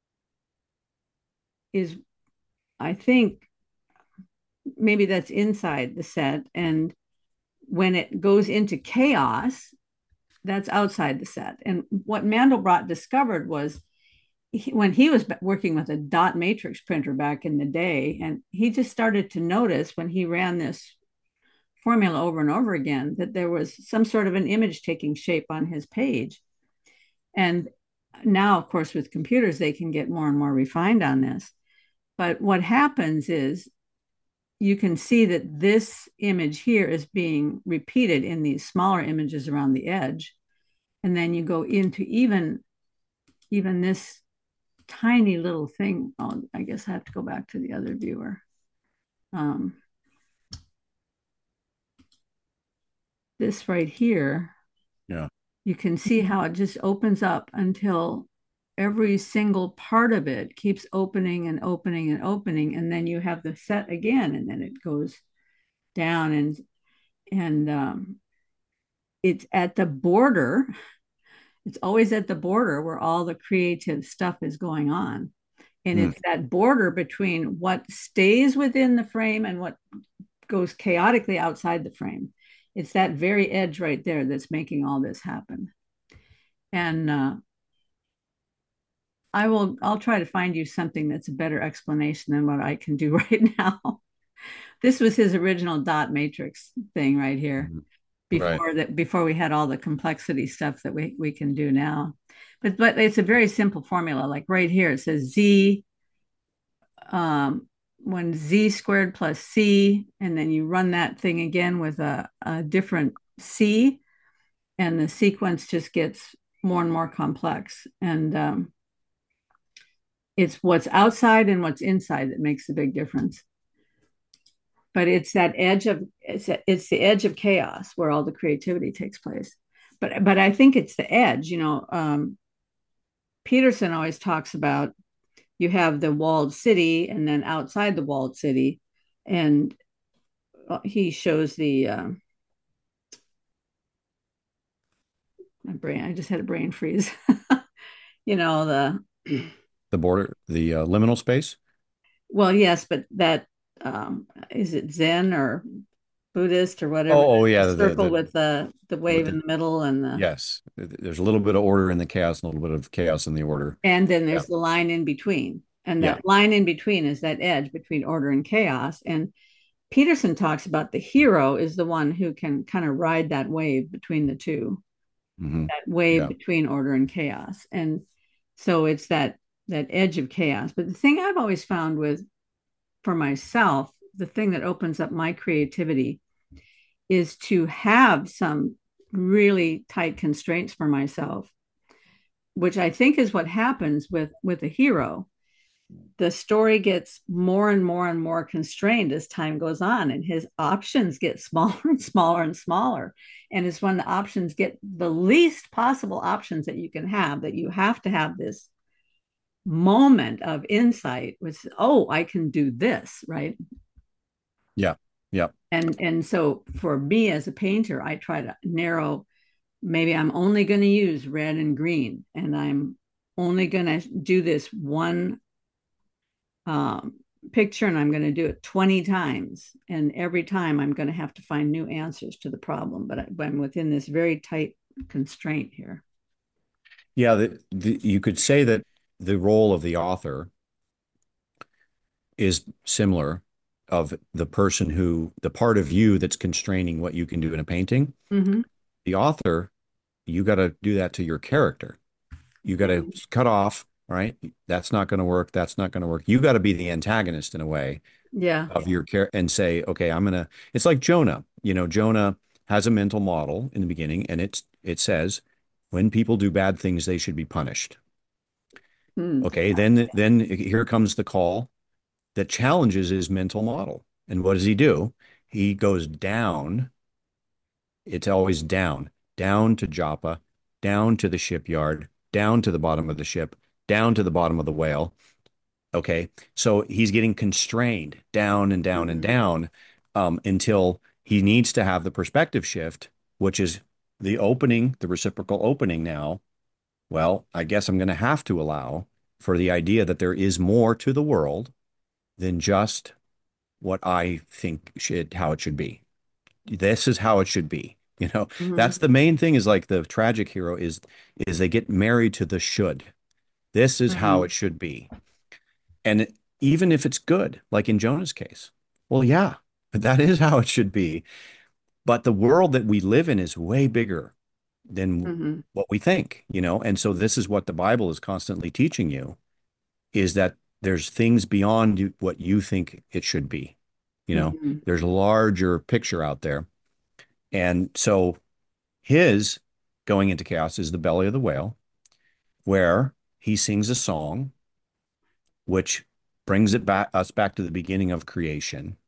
is, I think, maybe that's inside the set, and when it goes into chaos, that's outside the set. And what Mandelbrot discovered was he, when he was working with a dot matrix printer back in the day, and he just started to notice when he ran this formula over and over again that there was some sort of an image taking shape on his page. And now, of course, with computers, they can get more and more refined on this. But what happens is you can see that this image here is being repeated in these smaller images around the edge. And then you go into even, even this tiny little thing. Oh, I guess I have to go back to the other viewer. Um, this right here, Yeah. you can see how it just opens up until every single part of it keeps opening and opening and opening. And then you have the set again, and then it goes down and and um, it's at the border. It's always at the border where all the creative stuff is going on. And Mm. it's that border between what stays within the frame and what goes chaotically outside the frame. It's that very edge right there that's making all this happen. And uh, I will, I'll try to find you something that's a better explanation than what I can do right now. This was his original dot matrix thing right here Mhm. Right. before that, before we had all the complexity stuff that we, we can do now. But, but it's a very simple formula. Like right here, it says Z, um, when Z squared plus C, and then you run that thing again with a, a different C, and the sequence just gets more and more complex. And um, it's what's outside and what's inside that makes the big difference. But it's that edge of it's it's the edge of chaos where all the creativity takes place. But but I think it's the edge. You know, um, Peterson always talks about you have the walled city and then outside the walled city, and uh, he shows the uh, my brain. I just had a brain freeze. You know the The border, the uh, liminal space. well, yes, but that um, is it Zen or Buddhist or whatever, Oh, oh the yeah, the circle the with the the with wave in the the middle and the yes. There's a little bit of order in the chaos, and a little bit of chaos in the order. and then Yeah. there's the line in between. And Yeah. that line in between is that edge between order and chaos. And Peterson talks about the hero is the one who can kind of ride that wave between the two, Hmm. that wave Yeah. between order and chaos. And so it's that that edge of chaos. But the thing I've always found with for myself, the thing that opens up my creativity is to have some really tight constraints for myself, which I think is what happens with with a hero. The story gets more and more and more constrained as time goes on, and his options get smaller and smaller and smaller. And it's when the options get the least possible options that you can have that you have to have this moment of insight, which, oh, I can do this, right? Yeah. Yeah. And and so for me as a painter, I try to narrow, maybe I'm only going to use red and green, and I'm only going to do this one um, picture, and I'm going to do it twenty times. And every time I'm going to have to find new answers to the problem. But, I, but I'm within this very tight constraint here. Yeah. The, the, you could say that the role of the author is similar of the person who, the part of you that's constraining what you can do in a painting. Mm-hmm. The author, you got to do that to your character. You got to cut off, right? That's not going to work. That's not going to work. You got to be the antagonist in a way Yeah. of your character and say, okay, I'm going to, it's like Jonah. You know, Jonah has a mental model in the beginning, and it's, it says, when people do bad things, they should be punished. Mm. Okay. Then, then here comes the call that challenges his mental model. And what does he do? He goes down. It's always down, down to Joppa, down to the shipyard, down to the bottom of the ship, down to the bottom of the whale. Okay. So he's getting constrained down and down and down um, until he needs to have the perspective shift, which is the opening, the reciprocal opening now. Well, I guess I'm going to have to allow for the idea that there is more to the world than just what I think should, how it should be. This is how it should be. You know, Mm-hmm. that's the main thing is like the tragic hero is is they get married to the should. This is how Mm-hmm. it should be. And even if it's good, like in Jonah's case, well, yeah, that is how it should be. But the world that we live in is way bigger. than Mm-hmm. what we think, you know? And so this is what the Bible is constantly teaching you, is that there's things beyond you, what you think it should be. You know, Mm-hmm. there's a larger picture out there. And so his going into chaos is the belly of the whale, where he sings a song which brings it back us back to the beginning of creation.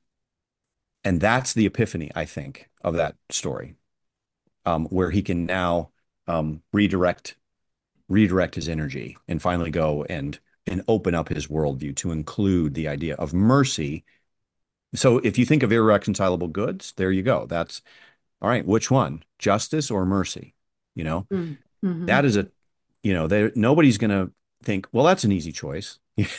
And that's the epiphany, I think, of that story, um, where he can now um, redirect redirect his energy and finally go and and open up his worldview to include the idea of mercy. So if you think of irreconcilable goods, there you go. That's all right. Which one? Justice or mercy? You know, Mm-hmm. that is a, you know, there nobody's going to think, well, that's an easy choice.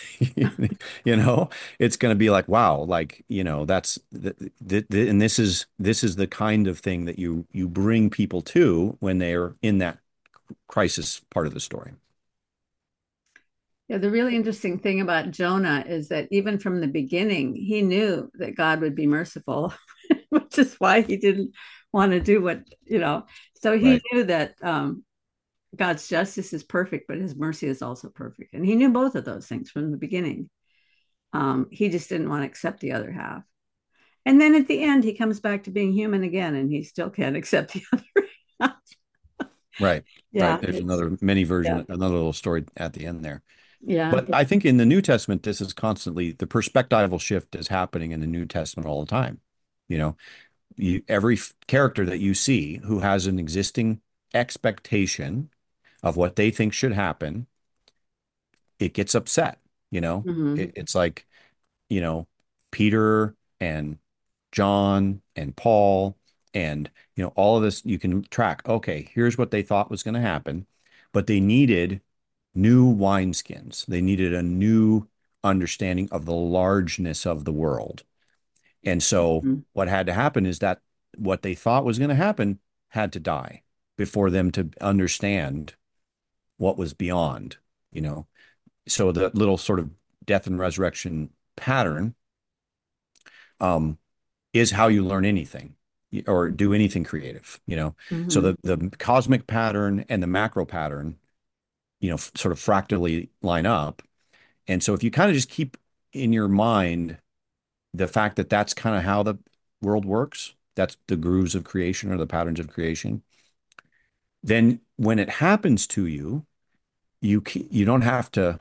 You know, it's going to be like, wow, like, you know, that's the, the, the, and this is this is the kind of thing that you you bring people to when they're in that crisis part of the story. Yeah, the really interesting thing about Jonah is that even from the beginning, he knew that God would be merciful, which is why he didn't want to do what, you know. So he Right. knew that um, God's justice is perfect, but his mercy is also perfect. And he knew both of those things from the beginning. Um, he just didn't want to accept the other half. And then at the end, he comes back to being human again, and he still can't accept the other half. Right. Right. Yeah, There's it's, another mini yeah, version, another little story at the end there. yeah. But I think in the New Testament, this is constantly the perspectival shift is happening in the New Testament all the time. You know, you, every f- character that you see who has an existing expectation of what they think should happen, it gets upset. You know, Mm-hmm. it, it's like, you know, Peter and John and Paul and, you know, all of this you can track. Okay, here's what they thought was going to happen, but they needed new wineskins. They needed a new understanding of the largeness of the world. And so Mm-hmm. what had to happen is that what they thought was going to happen had to die before them to understand what was beyond, you know. So the little sort of death and resurrection pattern um, is how you learn anything or do anything creative, you know. So Mm-hmm. the the cosmic pattern and the macro pattern, you know, f- sort of fractally line up. And so if you kind of just keep in your mind the fact that that's kind of how the world works, that's the grooves of creation or the patterns of creation, then when it happens to you, you you don't have to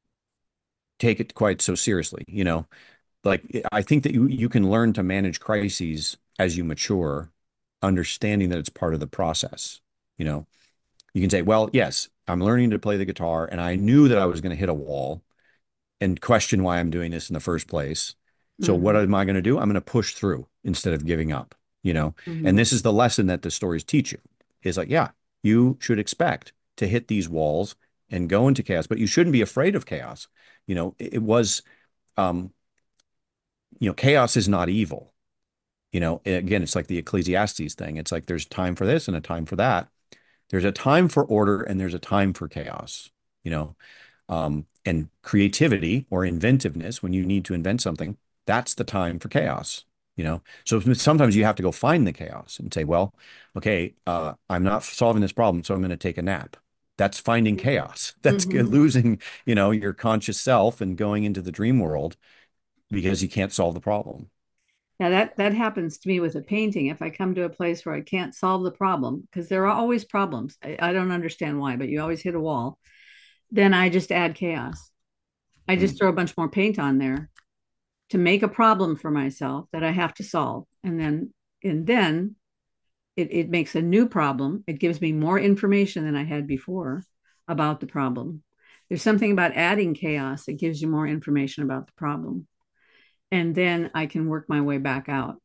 take it quite so seriously, you know. Like I think that you you can learn to manage crises as you mature, understanding that it's part of the process. You know, you can say, well, yes, I'm learning to play the guitar, and I knew that I was going to hit a wall and question why I'm doing this in the first place. So what Mm-hmm. am I going to do? I'm going to push through instead of giving up, you know? And Mm-hmm. this is the lesson that the stories teach you is like, yeah, you should expect to hit these walls and go into chaos, but you shouldn't be afraid of chaos. You know, it, it was, um, you know, chaos is not evil. You know, again, it's like the Ecclesiastes thing. It's like there's time for this and a time for that. There's a time for order and there's a time for chaos, you know. Um, and creativity or inventiveness, when you need to invent something, that's the time for chaos, you know. So sometimes you have to go find the chaos and say, well, okay, uh, I'm not solving this problem, so I'm going to take a nap. That's finding chaos. That's Mm-hmm. losing, you know, your conscious self and going into the dream world because you can't solve the problem. Yeah, that that happens to me with a painting. If I come to a place where I can't solve the problem, because there are always problems, I, I don't understand why, but you always hit a wall, then I just add chaos. I just Mm. throw a bunch more paint on there to make a problem for myself that I have to solve. And then and then it, it makes a new problem. It gives me more information than I had before about the problem. There's something about adding chaos that gives you more information about the problem. And then I can work my way back out.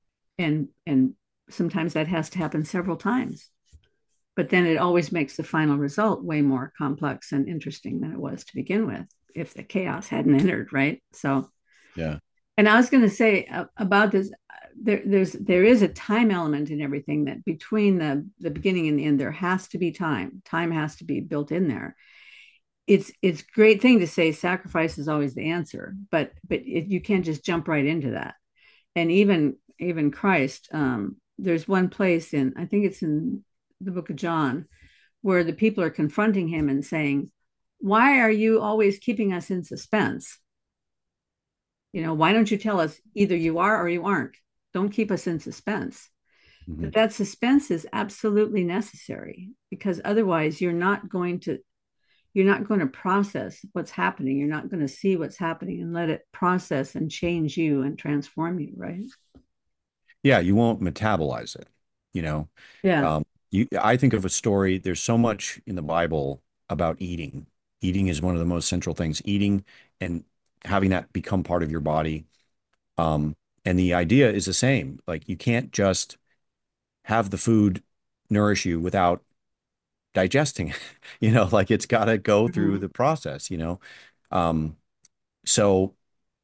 And and sometimes that has to happen several times. But then it always makes the final result way more complex and interesting than it was to begin with if the chaos hadn't entered, right? So Yeah. and I was going to say uh, about this, there, there's there is a time element in everything that between the the beginning and the end, there has to be time. Time has to be built in there. It's it's a great thing to say sacrifice is always the answer, but but it, you can't just jump right into that. And even even Christ, um, there's one place in I think it's in the book of John, where the people are confronting him and saying, "Why are you always keeping us in suspense? You know, why don't you tell us either you are or you aren't? Don't keep us in suspense." Mhm. But that suspense is absolutely necessary because otherwise you're not going to you're not going to process what's happening. You're not going to see what's happening and let it process and change you and transform you, right? Yeah, you won't metabolize it, you know. Yeah. Um, you, I think of a story, there's so much in the Bible about eating. Eating is one of the most central things. Eating and having that become part of your body. Um, and the idea is the same. Like you can't just have the food nourish you without digesting it. You know, like it's got to go through Mhm. the process, you know. Um, so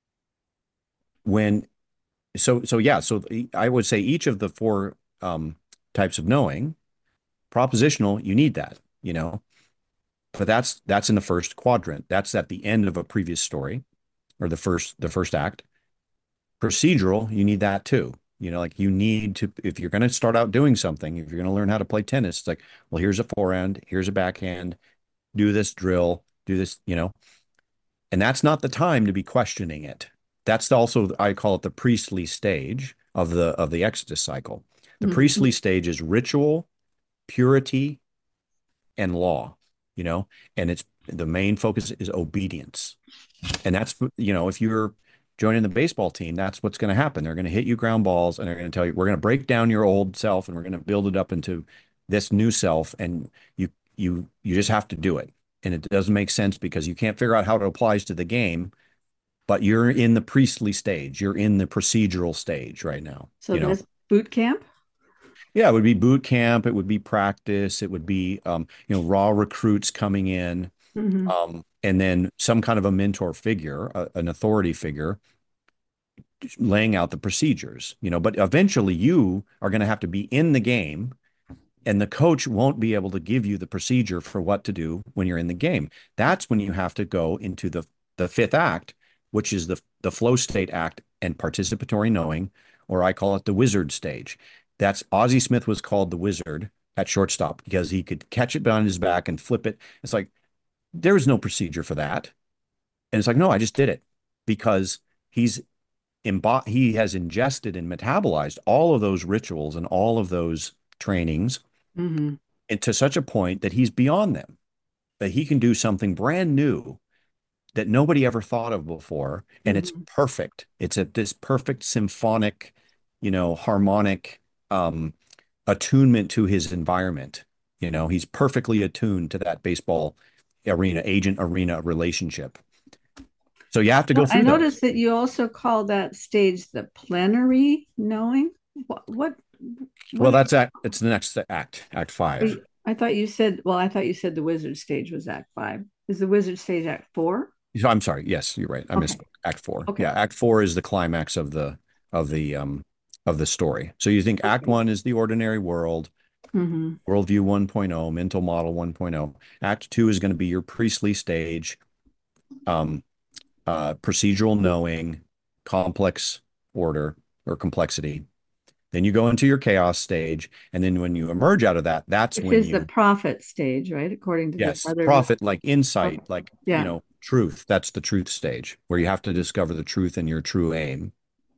when so so yeah, so I would say each of the four um types of knowing, propositional, you need that, you know. But that's that's in the first quadrant. That's at the end of a previous story or the first the first act. Procedural, you need that too. You know, like you need to, if you're going to start out doing something, if you're going to learn how to play tennis, it's like, well, here's a forehand, here's a backhand, do this drill, do this, you know, and that's not the time to be questioning it. That's also, I call it the priestly stage of the of the Exodus cycle. The Mhm. priestly stage is ritual, purity, and law, you know, and it's the main focus is obedience. And that's, you know, if you're joining the baseball team, that's what's going to happen. They're going to hit you ground balls and they're going to tell you, we're going to break down your old self and we're going to build it up into this new self. And you, you, you just have to do it. And it doesn't make sense because you can't figure out how it applies to the game, but you're in the priestly stage. You're in the procedural stage right now, So you know? that's boot camp. Yeah, it would be boot camp. It would be practice. It would be, um, you know, raw recruits coming in, Mhm. um, and then some kind of a mentor figure, a, an authority figure laying out the procedures, you know, but eventually you are going to have to be in the game and the coach won't be able to give you the procedure for what to do when you're in the game. That's when you have to go into the the fifth act, which is the the flow state act and participatory knowing, or I call it the wizard stage. That's Ozzie Smith was called the wizard at shortstop because he could catch it behind his back and flip it. It's like there was no procedure for that. And it's like, no, I just did it because he's imbo- he has ingested and metabolized all of those rituals and all of those trainings Mhm. and to such a point that he's beyond them, that he can do something brand new that nobody ever thought of before. And it's Mhm. perfect. It's at this perfect symphonic, you know, harmonic um, attunement to his environment. You know, he's perfectly attuned to that baseball arena, agent arena relationship. So you have to go Well, I through those. noticed that you also call that stage the plenary knowing. What what Well, what that's act. It's the next act, Act Five. I thought you said, well, I thought you said the wizard stage was act five. Is the wizard stage act four? So I'm sorry. Yes, you're right. I Okay. misspoke. Act Four. Okay. Yeah, Act Four is the climax of the of the um of the story. So you think Act Okay. One is the ordinary world, Mm-hmm. worldview 1.0, mental model 1.0. Act Two is going to be your priestly stage, um, uh, procedural knowing, complex order or complexity. Then you go into your chaos stage, and then when you emerge out of that, that's Which when is the you prophet stage, right? According to the yes, brotherhood of prophet, like insight, okay. like, you Yeah. know, truth. That's the truth stage where you have to discover the truth and your true aim.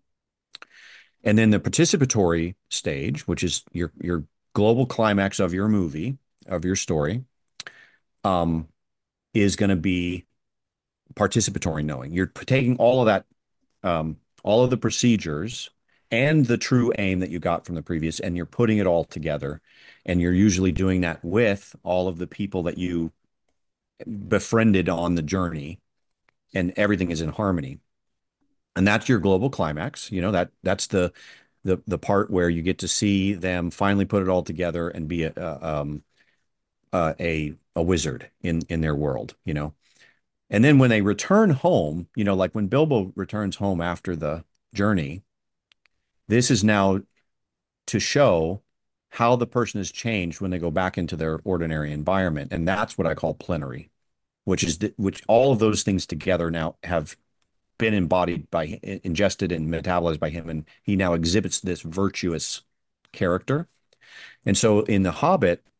And then the participatory stage, which is your your global climax of your movie, of your story, um, is going to be participatory knowing. You're taking all of that, um, all of the procedures and the true aim that you got from the previous, and you're putting it all together. And you're usually doing that with all of the people that you befriended on the journey, and everything is in harmony. And that's your global climax. You know, that that's the the the part where you get to see them finally put it all together and be a a, um, uh, a a wizard in in their world. You know, and then when they return home, you know, like when Bilbo returns home after the journey, this is now to show how the person has changed when they go back into their ordinary environment, and that's what I call plenary, which is the, which all of those things together now have been embodied by ingested and metabolized by him, and he now exhibits this virtuous character. And so in The Hobbit,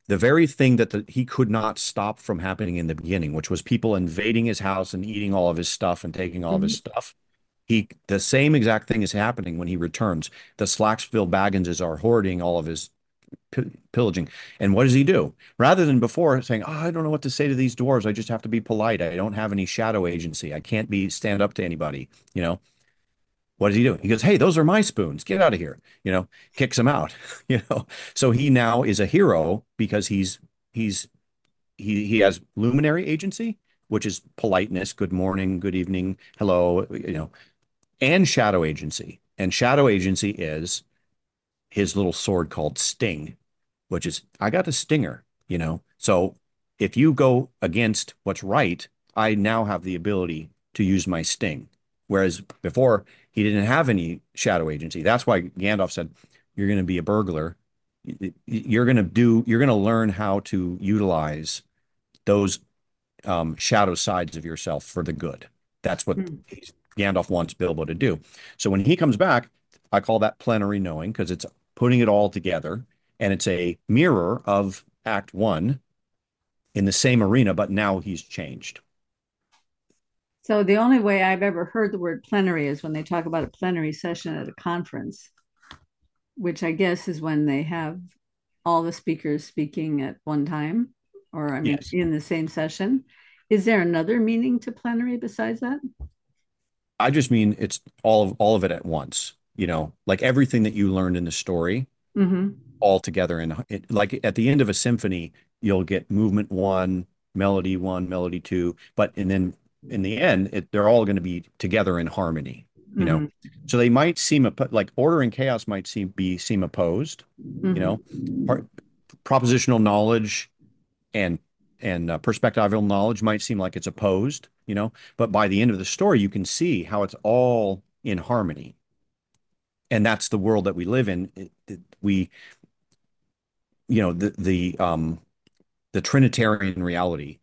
the very thing that the, he could not stop from happening in the beginning, which was people invading his house and eating all of his stuff and taking all of his Mhm. stuff. He the same exact thing is happening when he returns. The Slacksville Bagginses are hoarding all of his pillaging. And what does he do? Rather than before saying, "Oh, I don't know what to say to these dwarves. I just have to be polite. I don't have any shadow agency. I can't be stand up to anybody." You know, what does he do? He goes, "Hey, those are my spoons. Get out of here." You know, kicks him out. You know, so he now is a hero because he's he's he he has luminary agency, which is politeness, good morning, good evening, hello, you know, and shadow agency. And shadow agency is his little sword called Sting, which is I got a stinger, you know. So if you go against what's right, I now have the ability to use my sting. Whereas before he didn't have any shadow agency. That's why Gandalf said, "You're going to be a burglar. You're going to do. You're going to learn how to utilize those um, shadow sides of yourself for the good." That's what Mm. Gandalf wants Bilbo to do. So when he comes back, I call that plenary knowing because it's putting it all together and it's a mirror of Act One in the same arena, but now he's changed. So the only way I've ever heard the word plenary is when they talk about a plenary session at a conference, which I guess is when they have all the speakers speaking at one time, or I mean, Yes. in the same session. Is there another meaning to plenary besides that? I just mean it's all of all of it at once, you know, like everything that you learned in the story Mm-hmm. all together in it, like at the end of a symphony, you'll get movement one, melody one, melody two, but and then in the end, it, they're all going to be together in harmony, you know. Mm-hmm. So they might seem like order and chaos might seem be seem opposed, you Mm-hmm. know. Part, propositional knowledge and and uh, perspectival knowledge might seem like it's opposed, you know, but by the end of the story, you can see how it's all in harmony, and that's the world that we live in. It, it, we, you know, the the um the Trinitarian reality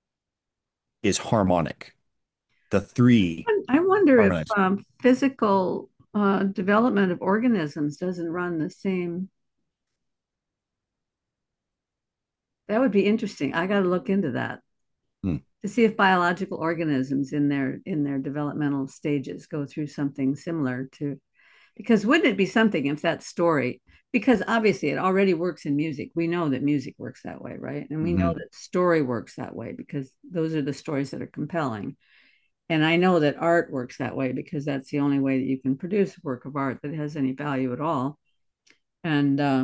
is harmonic. The three I wonder if harmonize. um, physical uh, development of organisms doesn't run the same. That would be interesting. I got to look into that Hmm. to see if biological organisms in their in their developmental stages go through something similar to, because wouldn't it be something if that story, because obviously it already works in music. We know that music works that way, right? And we know Mhm. that story works that way because those are the stories that are compelling. And I know that art works that way because that's the only way that you can produce a work of art that has any value at all. And uh,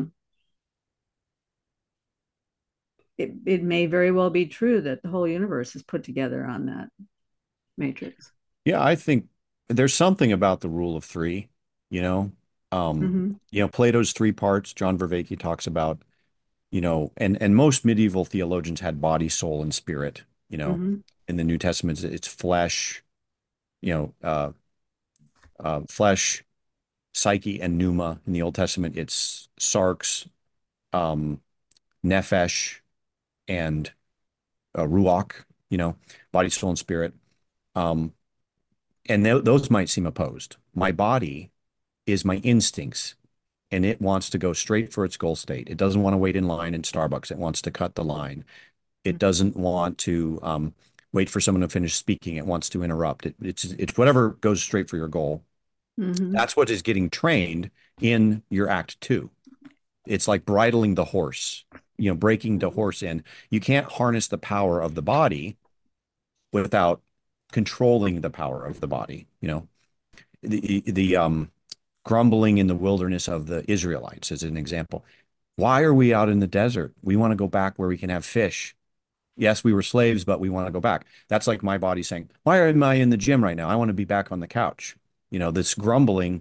it, it may very well be true that the whole universe is put together on that matrix. Yeah, I think there's something about the rule of three, you know. Um, Mm-hmm. you know, Plato's three parts, John Vervaeke talks about, you know, and and most medieval theologians had body, soul, and spirit, you know. Mm-hmm. In the New Testament, it's flesh, you know, uh, uh, flesh, psyche, and pneuma. In the Old Testament, it's sarx, um, nephesh, and uh, ruach, you know, body, soul, and spirit. Um, and th those might seem opposed. My body is my instincts, and it wants to go straight for its goal state. It doesn't want to wait in line in Starbucks. It wants to cut the line. It doesn't want to um, wait for someone to finish speaking. It wants to interrupt. It, it's it's whatever goes straight for your goal. Mm-hmm. That's what is getting trained in your act two. It's like bridling the horse, you know, breaking the horse in. You can't harness the power of the body without controlling the power of the body. You know, the the um grumbling in the wilderness of the Israelites as an example. Why are we out in the desert? We want to go back where we can have fish. Yes, we were slaves, but we want to go back. That's like my body saying, "Why am I in the gym right now? I want to be back on the couch." You know, this grumbling,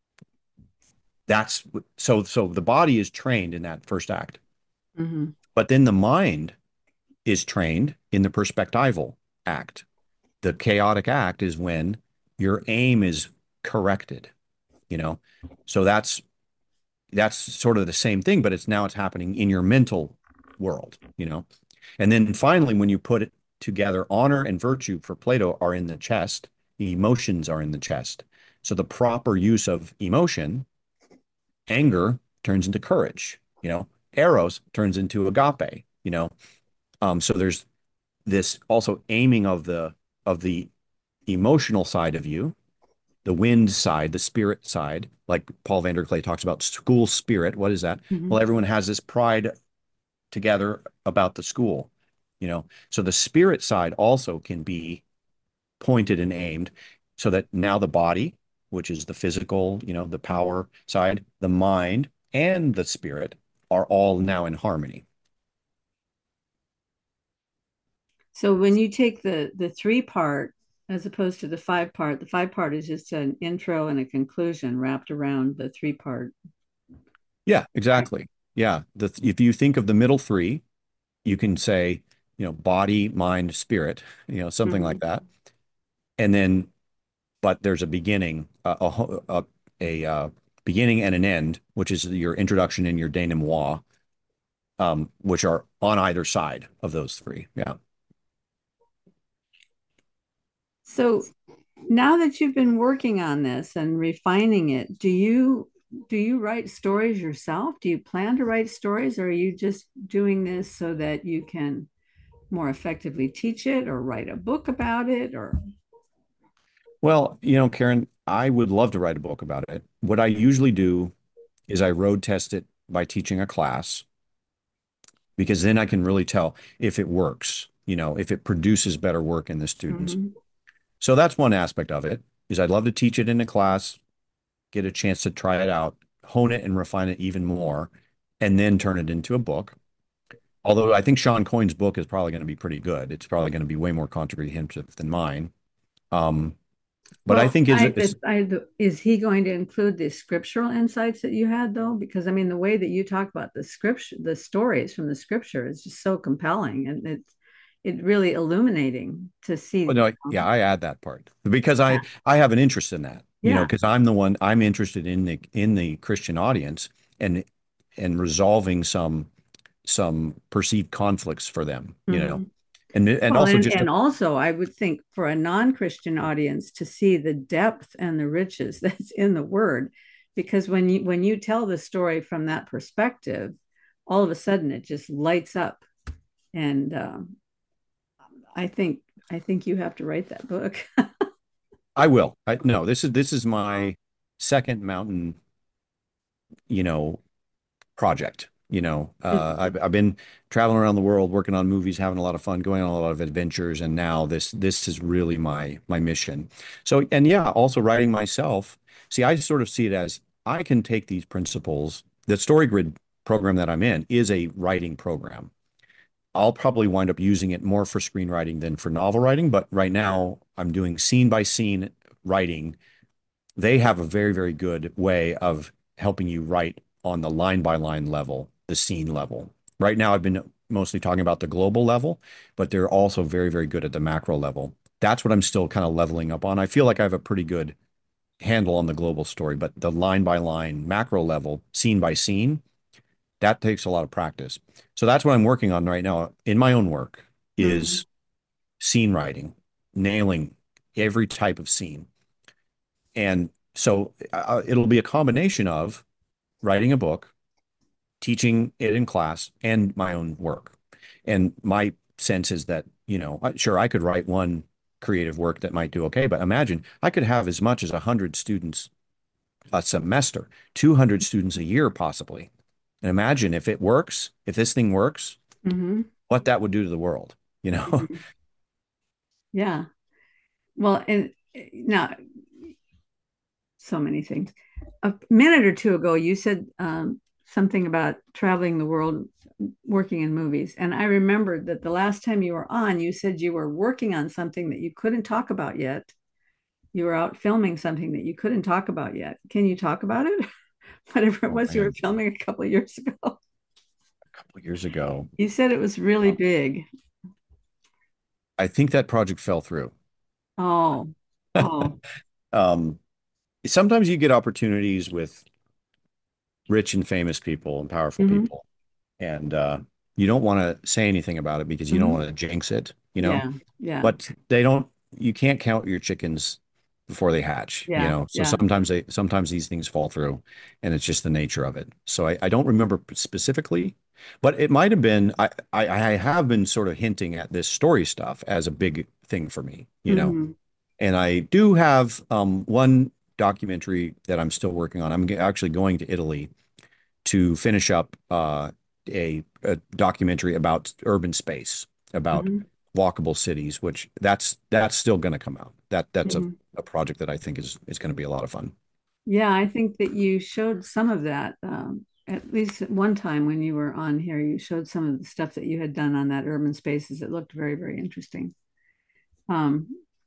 that's so so the body is trained in that first act. Mm-hmm. But then the mind is trained in the perspectival act. The chaotic act is when your aim is corrected, you know. So that's that's sort of the same thing, but it's now it's happening in your mental world, you know. And then finally, when you put it together, honor and virtue for Plato are in the chest, the emotions are in the chest. So the proper use of emotion, anger turns into courage, you know. eros turns into agape, you know. Um, so there's this also aiming of the of the emotional side of you, the wind side, the spirit side, like Paul Vanderklay talks about school spirit. What is that? Hmm. Well, everyone has this pride together about the school, you know. So the spirit side also can be pointed and aimed so that now the body, which is the physical, you know, the power side, the mind, and the spirit are all now in harmony. So when you take the the three part as opposed to the five part, the five part is just an intro and a conclusion wrapped around the three part. Yeah, Right. exactly. Yeah. The, if you think of the middle three, you can say, you know, body, mind, spirit, you know, something like Mhm. that. And then, but there's a beginning, a, a, a, a uh, beginning and an end, which is your introduction and your denouement, um, which are on either side of those three. Yeah. So now that you've been working on this and refining it, do you do you write stories yourself? Do you plan to write stories, or are you just doing this so that you can more effectively teach it or write a book about it or Well, you know, Karen, I would love to write a book about it. What I usually do is I road test it by teaching a class because then I can really tell if it works, you know, if it produces better work in the students. Mhm. So that's one aspect of it is I'd love to teach it in a class, get a chance to try it out, hone it and refine it even more, and then turn it into a book. Although I think Sean Coyne's book is probably going to be pretty good. It's probably going to be way more comprehensive than mine. Um, but I Well, think is I, it's I, is he going to include the scriptural insights that you had though? Because I mean, the way that you talk about the scripture, the stories from the scripture is just so compelling, and it's it really illuminating to oh, see. no, yeah, Um, I add that part because yeah, I I have an interest in that, you know, yeah. because I'm the one I'm interested in the in the Christian audience and and resolving some some perceived conflicts for them, you know, Hmm. and and Well, also and just and to, also, I would think for a non-Christian audience to see the depth and the riches that's in the Word, because when you when you tell the story from that perspective, all of a sudden it just lights up, and um, I think I think you have to write that book. I will. I no, this is this is my second mountain, you know, project. You know, uh, I've I've been traveling around the world, working on movies, having a lot of fun, going on a lot of adventures, and now this this is really my my mission. So, and yeah, also writing myself. See, I sort of see it as I can take these principles. The StoryGrid program that I'm in is a writing program. I'll probably wind up using it more for screenwriting than for novel writing, but right now I'm doing scene by scene writing. They have a very, very good way of helping you write on the line by line level, the scene level. Right now, I've been mostly talking about the global level, but they're also very, very good at the macro level. That's what I'm still kind of leveling up on. I feel like I have a pretty good handle on the global story, but the line by line, macro level, scene by scene, that takes a lot of practice. So that's what I'm working on right now in my own work Mhm. is scene writing, nailing every type of scene. And so uh, it'll be a combination of writing a book, teaching it in class, and my own work. And my sense is that, you know, sure, I could write one creative work that might do okay, but imagine I could have as much as one hundred students a semester, two hundred students a year, possibly. And imagine if it works, if this thing works, Mhm. what that would do to the world, you know? Mhm. Yeah. Well, and uh, now so many things. A minute or two ago, you said um, something about traveling the world, working in movies. And I remembered that the last time you were on, you said you were working on something that you couldn't talk about yet. You were out filming something that you couldn't talk about yet. Can you talk about it? Whatever it Oh was you were man, filming a couple of years ago. a couple of years ago, You said it was really uh, big. I think that project fell through. Oh, oh. Um, sometimes you get opportunities with rich and famous people and powerful Hmm. people, and uh, you don't want to say anything about it because you don't Hmm. want to jinx it, you know. Yeah, yeah. But they don't. You can't count your chickens before they hatch, you Yeah, know. So yeah. sometimes they sometimes these things fall through, and it's just the nature of it. So I, I don't remember specifically, but it might have been I, I I have been sort of hinting at this story stuff as a big thing for me, you know. Hmm. And I do have um one documentary that I'm still working on. I'm g- actually going to Italy to finish up uh, a, a documentary about urban space, about Hmm. walkable cities, which that's that's still going to come out. That that's a, Hmm. a project that I think is is going to be a lot of fun. Yeah, I think that you showed some of that, um, at least at one time when you were on here. You showed some of the stuff that you had done on that urban spaces. It looked very, very interesting. Um,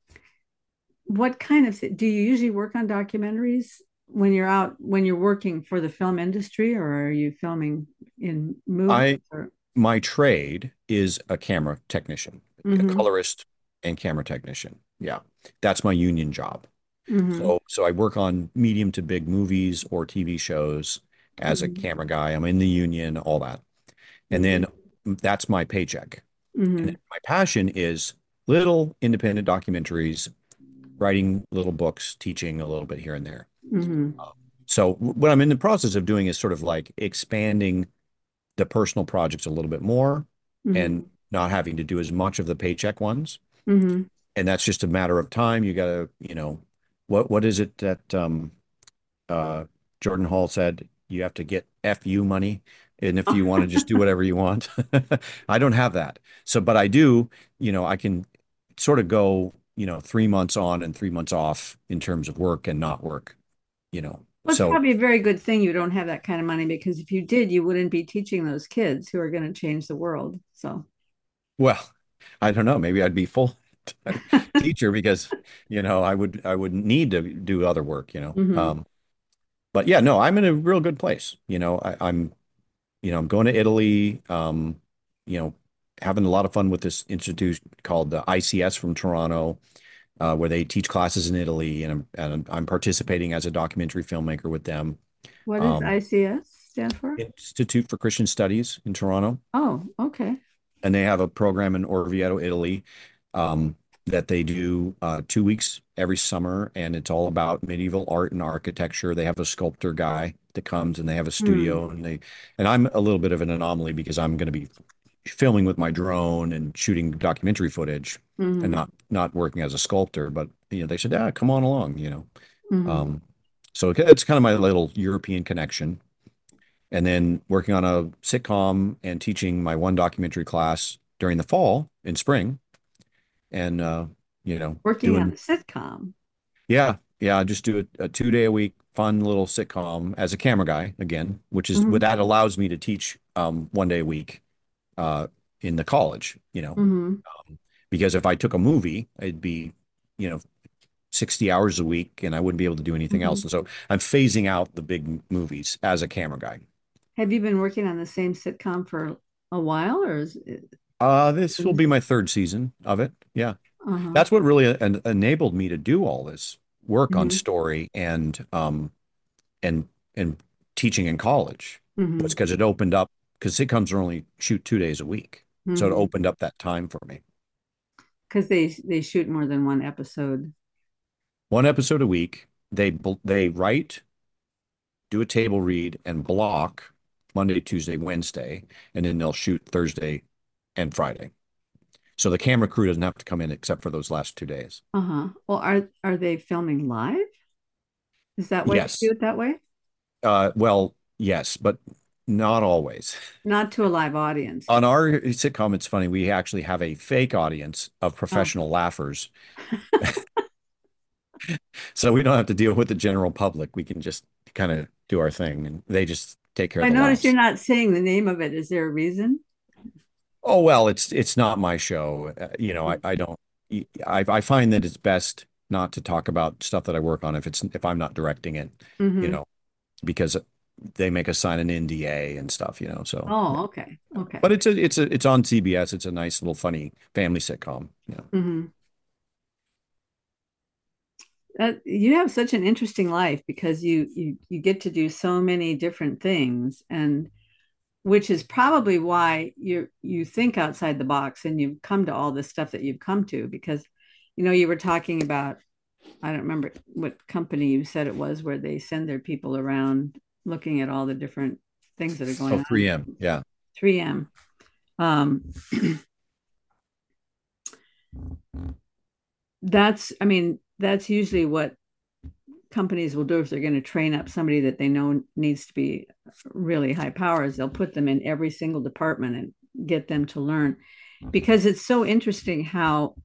what kind of do you usually work on documentaries when you're out, when you're working for the film industry, or are you filming in movies? I Or My trade is a camera technician, a mm-hmm, colorist and camera technician. Yeah, that's my union job. mm-hmm, So so I work on medium to big movies or T V shows as a mm-hmm, camera guy. I'm in the union, all that. And then that's my paycheck. And mm-hmm, then my passion is little independent documentaries, writing little books, teaching a little bit here and there. mm-hmm, Um, so what I'm in the process of doing is sort of like expanding the personal projects a little bit more mm-hmm, and not having to do as much of the paycheck ones. mm-hmm. And that's just a matter of time. You got to, you know, what what is it that um uh, Jordan Hall said, you have to get F U money. And if you want to just do whatever you want, I don't have that. So, but I do, you know, I can sort of go, you know, three months on and three months off in terms of work and not work, you know. Well, it's So, probably a very good thing you don't have that kind of money because if you did, you wouldn't be teaching those kids who are going to change the world. So, well, I don't know. Maybe I'd be full time teacher because, you know, I would I would need to do other work, you know. hmm. Um, but yeah, no, I'm in a real good place. You know, I, I'm you know, I'm going to Italy, um, you know, having a lot of fun with this institute called the I C S from Toronto, uh, where they teach classes in Italy, and I'm and I'm participating as a documentary filmmaker with them. What does Um, I C S stand for? Institute for Christian Studies in Toronto, Oh, okay. and they have a program in Orvieto, Italy, um, that they do uh, two weeks every summer, and it's all about medieval art and architecture. They have a sculptor guy that comes, and they have a Hmm. studio, and they and I'm a little bit of an anomaly because I'm going to be filming with my drone and shooting documentary footage, and Hmm. not not working as a sculptor. But you know, they said, "Ah, come on along," you know. Hmm. Um, so it's kind of my little European connection and then working on a sitcom and teaching my one documentary class during the fall and spring and uh you know Working on doing a sitcom. yeah yeah just do a, a two day a week fun little sitcom as a camera guy again, which is what Hmm. that allows me to teach um one day a week uh in the college, you know. Hmm. um, because if I took a movie it'd be, you know, sixty hours a week and I wouldn't be able to do anything else, Hmm. and so I'm phasing out the big movies as a camera guy. Have you been working on the same sitcom for a while, or is it? Uh, this will be my third season of it. Yeah. Uh-huh. That's what really en enabled me to do all this work on Hmm. story and um and and teaching in college was Hmm. because it opened up because sitcoms are only shoot two days a week. So it Hmm. opened up that time for me. Because they they shoot more than one episode. One episode a week. They bl- they write, do a table read, and block Monday, Tuesday, Wednesday, and then they'll shoot Thursday and Friday. So the camera crew doesn't have to come in except for those last two days. Uh-huh. Well, are are they filming live? Is that why they do Yes. it that way? Uh, well, yes, but not always. Not to a live audience. On our sitcom, it's funny, we actually have a fake audience of Oh. professional laughers. So we don't have to deal with the general public. We can just kind of do our thing and they just take care of I the noticed you're laughs. not saying the name of it. Is there a reason? Oh, well, it's it's not my show. Uh, you know, I, I don't I I find that it's best not to talk about stuff that I work on if it's if I'm not directing it, you Mm-hmm. know, because they make us sign an N D A and stuff, you know. So, Oh, okay. Okay. but it's a it's a it's on C B S. It's a nice little funny family sitcom. Yeah. Mm-hmm. Uh, you have such an interesting life because you you you get to do so many different things, and which is probably why you you think outside the box and you've come to all this stuff that you've come to because you know you were talking about I don't remember what company you said it was, where they send their people around looking at all the different things that are Oh, going on. three M. Yeah. three M. Um, that's, I mean, that's usually what companies will do if they're going to train up somebody that they know needs to be really high powers. They'll put them in every single department and get them to learn, because it's so interesting how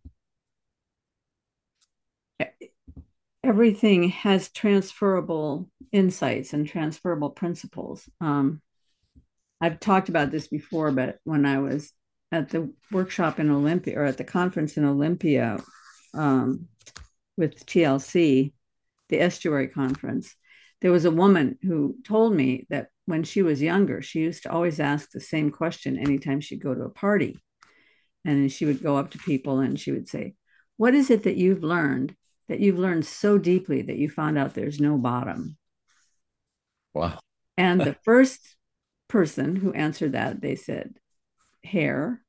everything has transferable insights and transferable principles. Um, I've talked about this before, but when I was at the workshop in Olympia, or at the conference in Olympia, um, with T L C, the estuary conference, there was a woman who told me that when she was younger, she used to always ask the same question anytime she'd go to a party. And she would go up to people and she would say, "What is it that you've learned, that you've learned so deeply that you found out there's no bottom?" Wow. And the first person who answered that, they said, "Hair."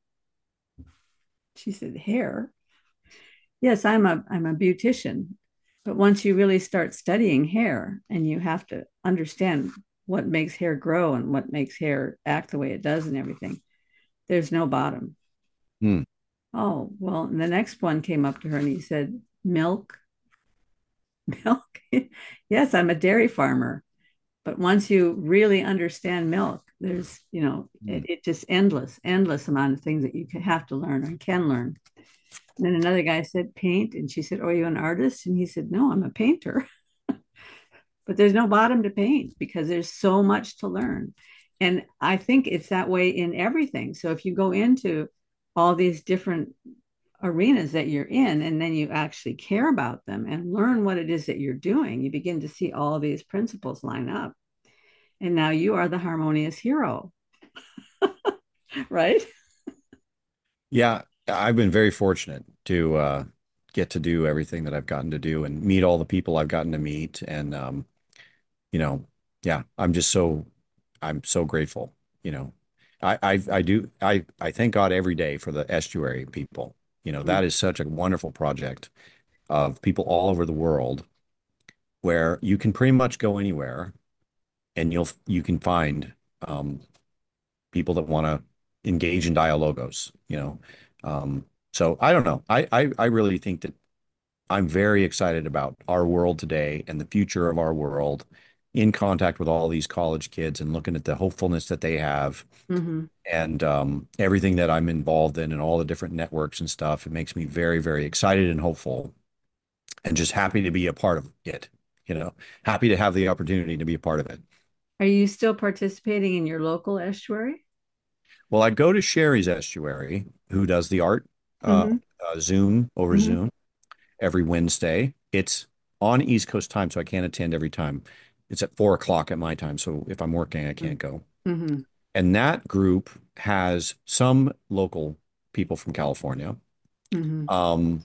She said, "Hair?" Yes, I'm a I'm a beautician. But once you really start studying hair, and you have to understand what makes hair grow and what makes hair act the way it does and everything, there's no bottom. Hmm. Oh, well, and the next one came up to her and he said, "Milk." Milk. Yes, I'm a dairy farmer. But once you really understand milk, there's, you know, Hmm. it, it just endless, endless amount of things that you can have to learn and can learn. And then another guy said paint, and she said, "Oh, are you an artist?" And he said, "No, I'm a painter." But there's no bottom to paint because there's so much to learn. And I think it's that way in everything. So if you go into all these different arenas that you're in, and then you actually care about them and learn what it is that you're doing, you begin to see all these principles line up. And now you are the harmonious hero, right? Yeah, I've been very fortunate to uh, get to do everything that I've gotten to do and meet all the people I've gotten to meet. And um, you know, yeah, I'm just so I'm so grateful. You know, I I, I do I I thank God every day for the estuary people. You know, that is such a wonderful project of people all over the world where you can pretty much go anywhere and you'll you can find um, people that want to engage in dialogos, you know. Um, so I don't know. I, I I really think that I'm very excited about our world today and the future of our world, in contact with all these college kids and looking at the hopefulness that they have, Mm-hmm. and um, everything that I'm involved in and all the different networks and stuff. It makes me very, very excited and hopeful and just happy to be a part of it, you know, happy to have the opportunity to be a part of it. Are you still participating in your local estuary? Well, I go to Sherry's Estuary, who does the art uh, Mm-hmm. uh, Zoom over Mm-hmm. Zoom every Wednesday. It's on East Coast time, so I can't attend every time. It's at four o'clock at my time. So if I'm working, I can't go. Mm-hmm. And that group has some local people from California. Mm-hmm. Um,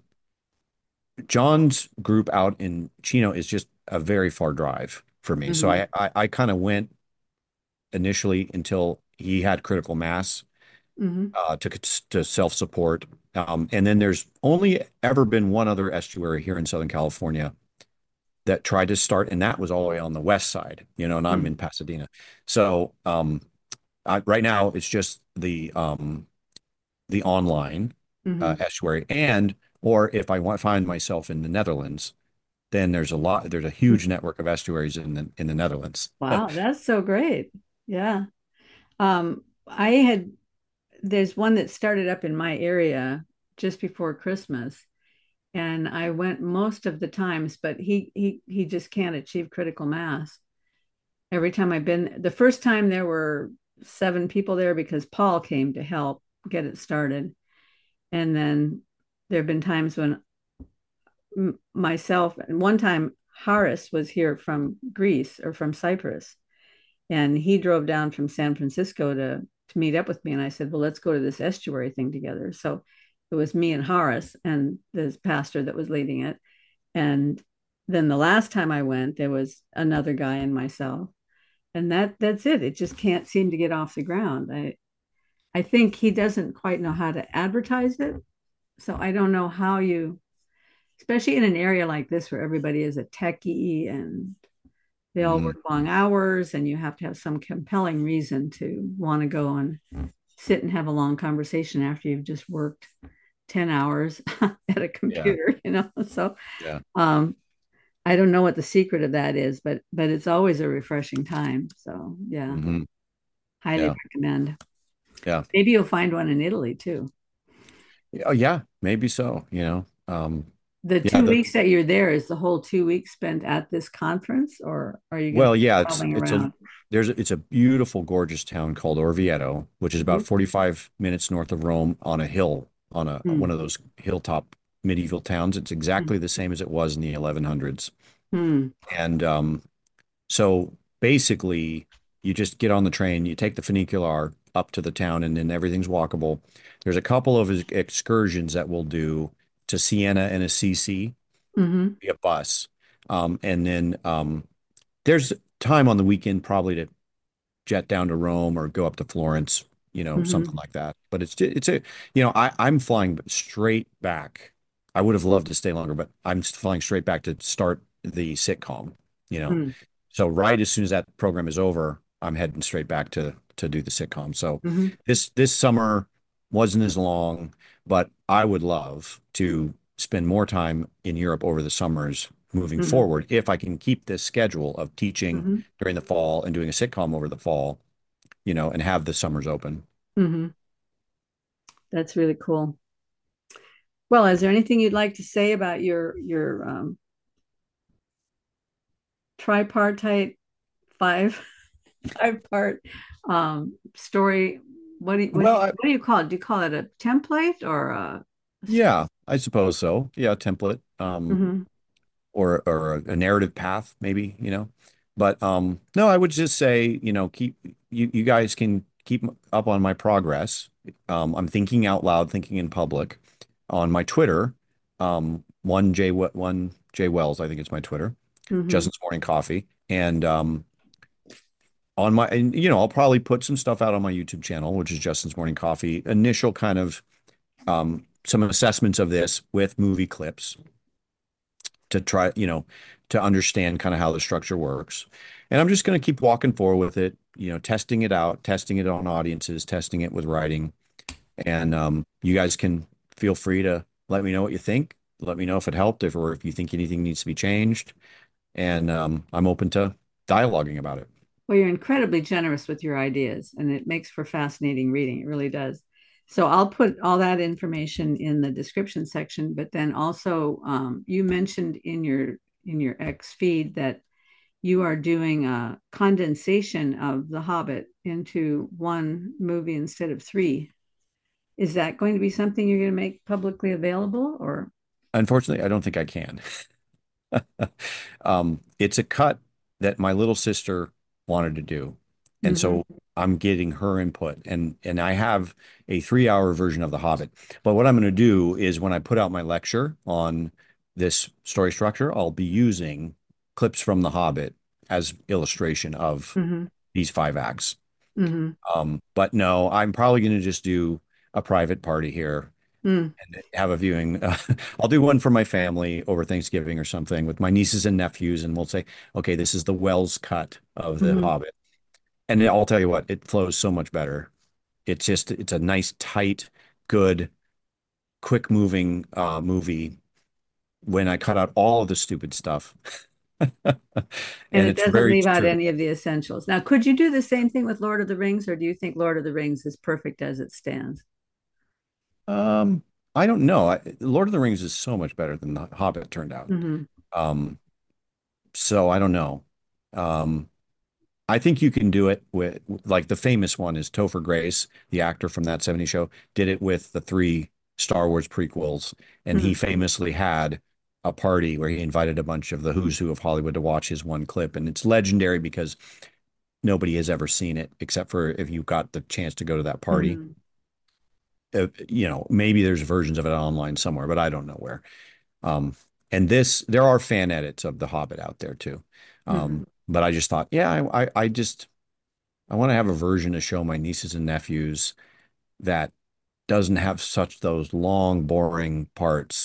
John's group out in Chino is just a very far drive for me. So Mm-hmm. I I, I kind of went initially until he had critical mass Mm-hmm. uh, to to self-support. Um, and then there's only ever been one other estuary here in Southern California that tried to start, and that was all the way on the west side, you know, and I'm in Pasadena. So um, I, right now it's just the um, the online Mm-hmm. uh, estuary, and or if I want find myself in the Netherlands, then there's a lot, there's a huge network of estuaries in the in the Netherlands. Wow, that's so great. Yeah. Um, I had there's one that started up in my area just before Christmas, and I went most of the times, but he he he just can't achieve critical mass. Every time I've been, the first time there were seven people there because Paul came to help get it started. And then there have been times when m- myself, and one time Harris was here from Greece or from Cyprus, and he drove down from San Francisco to to meet up with me. And I said, "Well, let's go to this estuary thing together." So it was me and Horace and this pastor that was leading it. And then the last time I went, there was another guy and myself. And that that's it. It just can't seem to get off the ground. I I think he doesn't quite know how to advertise it. So I don't know how you, especially in an area like this where everybody is a techie and they all Hmm. work long hours, and you have to have some compelling reason to want to go and sit and have a long conversation after you've just worked ten hours at a Yeah. computer, you know. So Yeah. um, I don't know what the secret of that is, but but it's always a refreshing time. So yeah, Hmm. highly Yeah. recommend. Yeah. Maybe you'll find one in Italy too. Oh, yeah. Maybe so. You know. Um, The yeah. two The, weeks that you're there, is the whole two weeks spent at this conference, or are you going to well, be yeah. It's traveling it's a around? there's a, it's a beautiful, gorgeous town called Orvieto, which is about Mhm. forty-five minutes north of Rome on a hill on a one Mm, of those hilltop medieval towns. It's mm, exactly the same as it was in the eleven hundreds. mm, And um, so basically, you just get on the train, you take the funicular up to the town, and then everything's walkable. There's a couple of ex- excursions that we'll do to Siena and Assisi mhm, via bus. Um, and then um, there's time on the weekend probably to jet down to Rome or go up to Florence, you know, something mhm, like that. But it's it's a, you know, I I'm flying straight back. I would have loved to stay longer, but I'm flying straight back to start the sitcom, you know. mm, So right as soon as that program is over, I'm heading straight back to to do the sitcom. So mhm, this this summer wasn't as long, but I would love to spend more time in Europe over the summers moving mhm, forward if I can keep this schedule of teaching mhm, during the fall and doing a sitcom over the fall, you know, and have the summers open. mhm. That's really cool. Well, is there anything you'd like to say about your your um, tripartite five five part um, story? What do you, what do Well, you, I, what do you call it? Do you call it a template or a, a story? yeah, I suppose so. Yeah, template, um, Hmm. or or a narrative path, maybe, you know. But um, no, I would just say, you know, keep you you guys can keep up on my progress. Um, I'm thinking out loud, thinking in public on my Twitter. Um, one J one J Wells, I think it's my Twitter. Hmm. Justin's Morning Coffee, and um, on my and you know I'll probably put some stuff out on my YouTube channel, which is Justin's Morning Coffee. Initial kind of um, some assessments of this with movie clips to try, you know, to understand kind of how the structure works. And I'm just going to keep walking forward with it, you know, testing it out, testing it on audiences, testing it with writing. And um, you guys can feel free to let me know what you think. Let me know if it helped, if or if you think anything needs to be changed. And um, I'm open to dialoguing about it. Well, you're incredibly generous with your ideas, and it makes for fascinating reading. It really does. So I'll put all that information in the description section, but then also um, you mentioned in your in your X feed that you are doing a condensation of The Hobbit into one movie instead of three. Is that going to be something you're going to make publicly available, or? Unfortunately, I don't think I can. Um, it's a cut that my little sister wanted to do. And Mm-hmm, so I'm getting her input and and I have a three hour version of The Hobbit. But what I'm going to do is when I put out my lecture on this story structure, I'll be using clips from The Hobbit as illustration of mm-hmm, these five acts. mm-hmm, Um, but no, I'm probably going to just do a private party here mm, and have a viewing. Uh, I'll do one for my family over Thanksgiving or something with my nieces and nephews, and we'll say, okay, this is the Wells cut of The mm-hmm. Hobbit. And I'll tell you what, it flows so much better. It's just, it's a nice, tight, good, quick moving uh, movie when I cut out all of the stupid stuff. And And it it's doesn't very leave out true. any of the essentials. Now, could you do the same thing with Lord of the Rings, or do you think Lord of the Rings is perfect as it stands? Um, I don't know. I, Lord of the Rings is so much better than The Hobbit turned out. Hmm. Um, so I don't know. Um, I think you can do it with like the famous one is Topher Grace, the actor from that seventies show, did it with the three Star Wars prequels. And he Hmm. famously had a party where he invited a bunch of the who's who of Hollywood to watch his one clip. And it's legendary because nobody has ever seen it except for if you got the chance to go to that party. Hmm. Uh, you know, maybe there's versions of it online somewhere, but I don't know where. Um, and this, there are fan edits of The Hobbit out there too. Hmm. Um, but I just thought, yeah, I, I, I just, I want to have a version to show my nieces and nephews that doesn't have such those long, boring parts.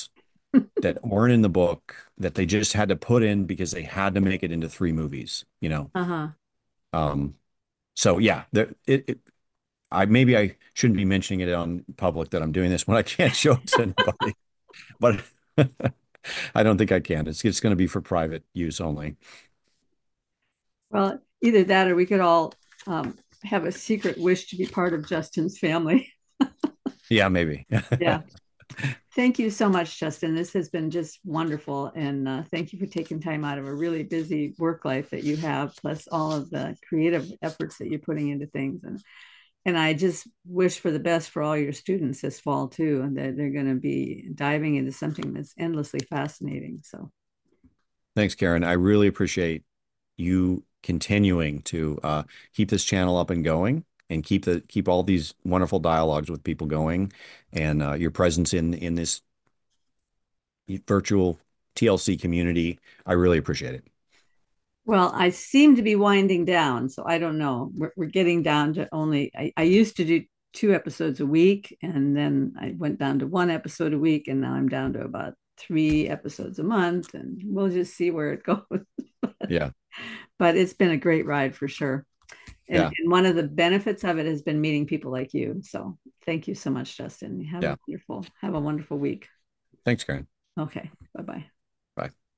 that weren't in the book that they just had to put in because they had to make it into three movies, you know. Uh-huh. Um, so yeah, there, it, it I maybe I shouldn't be mentioning it on public that I'm doing this when I can't show it to anybody, but I don't think I can. It's it's going to be for private use only. Well, either that or we could all um, have a secret wish to be part of Justin's family. Yeah, maybe. Yeah. Thank you so much, Justin. This has been just wonderful. And uh, thank you for taking time out of a really busy work life that you have, plus all of the creative efforts that you're putting into things. And and I just wish for the best for all your students this fall too, and that they're going to be diving into something that's endlessly fascinating. So, Thanks, Karen. I really appreciate you continuing to uh, keep this channel up and going and keep the keep all these wonderful dialogues with people going and uh, your presence in in this virtual T L C community. I really appreciate it. well, I seem to be winding down, so I don't know. We're, we're getting down to only, I, I used to do two episodes a week, and then I went down to one episode a week, and now I'm down to about three episodes a month, and we'll just see where it goes. Yeah. But it's been a great ride for sure. And, Yeah. and one of the benefits of it has been meeting people like you. So thank you so much, Justin. Have a Yeah. wonderful, have a wonderful week. Thanks, Karen. Okay. Bye bye. Bye.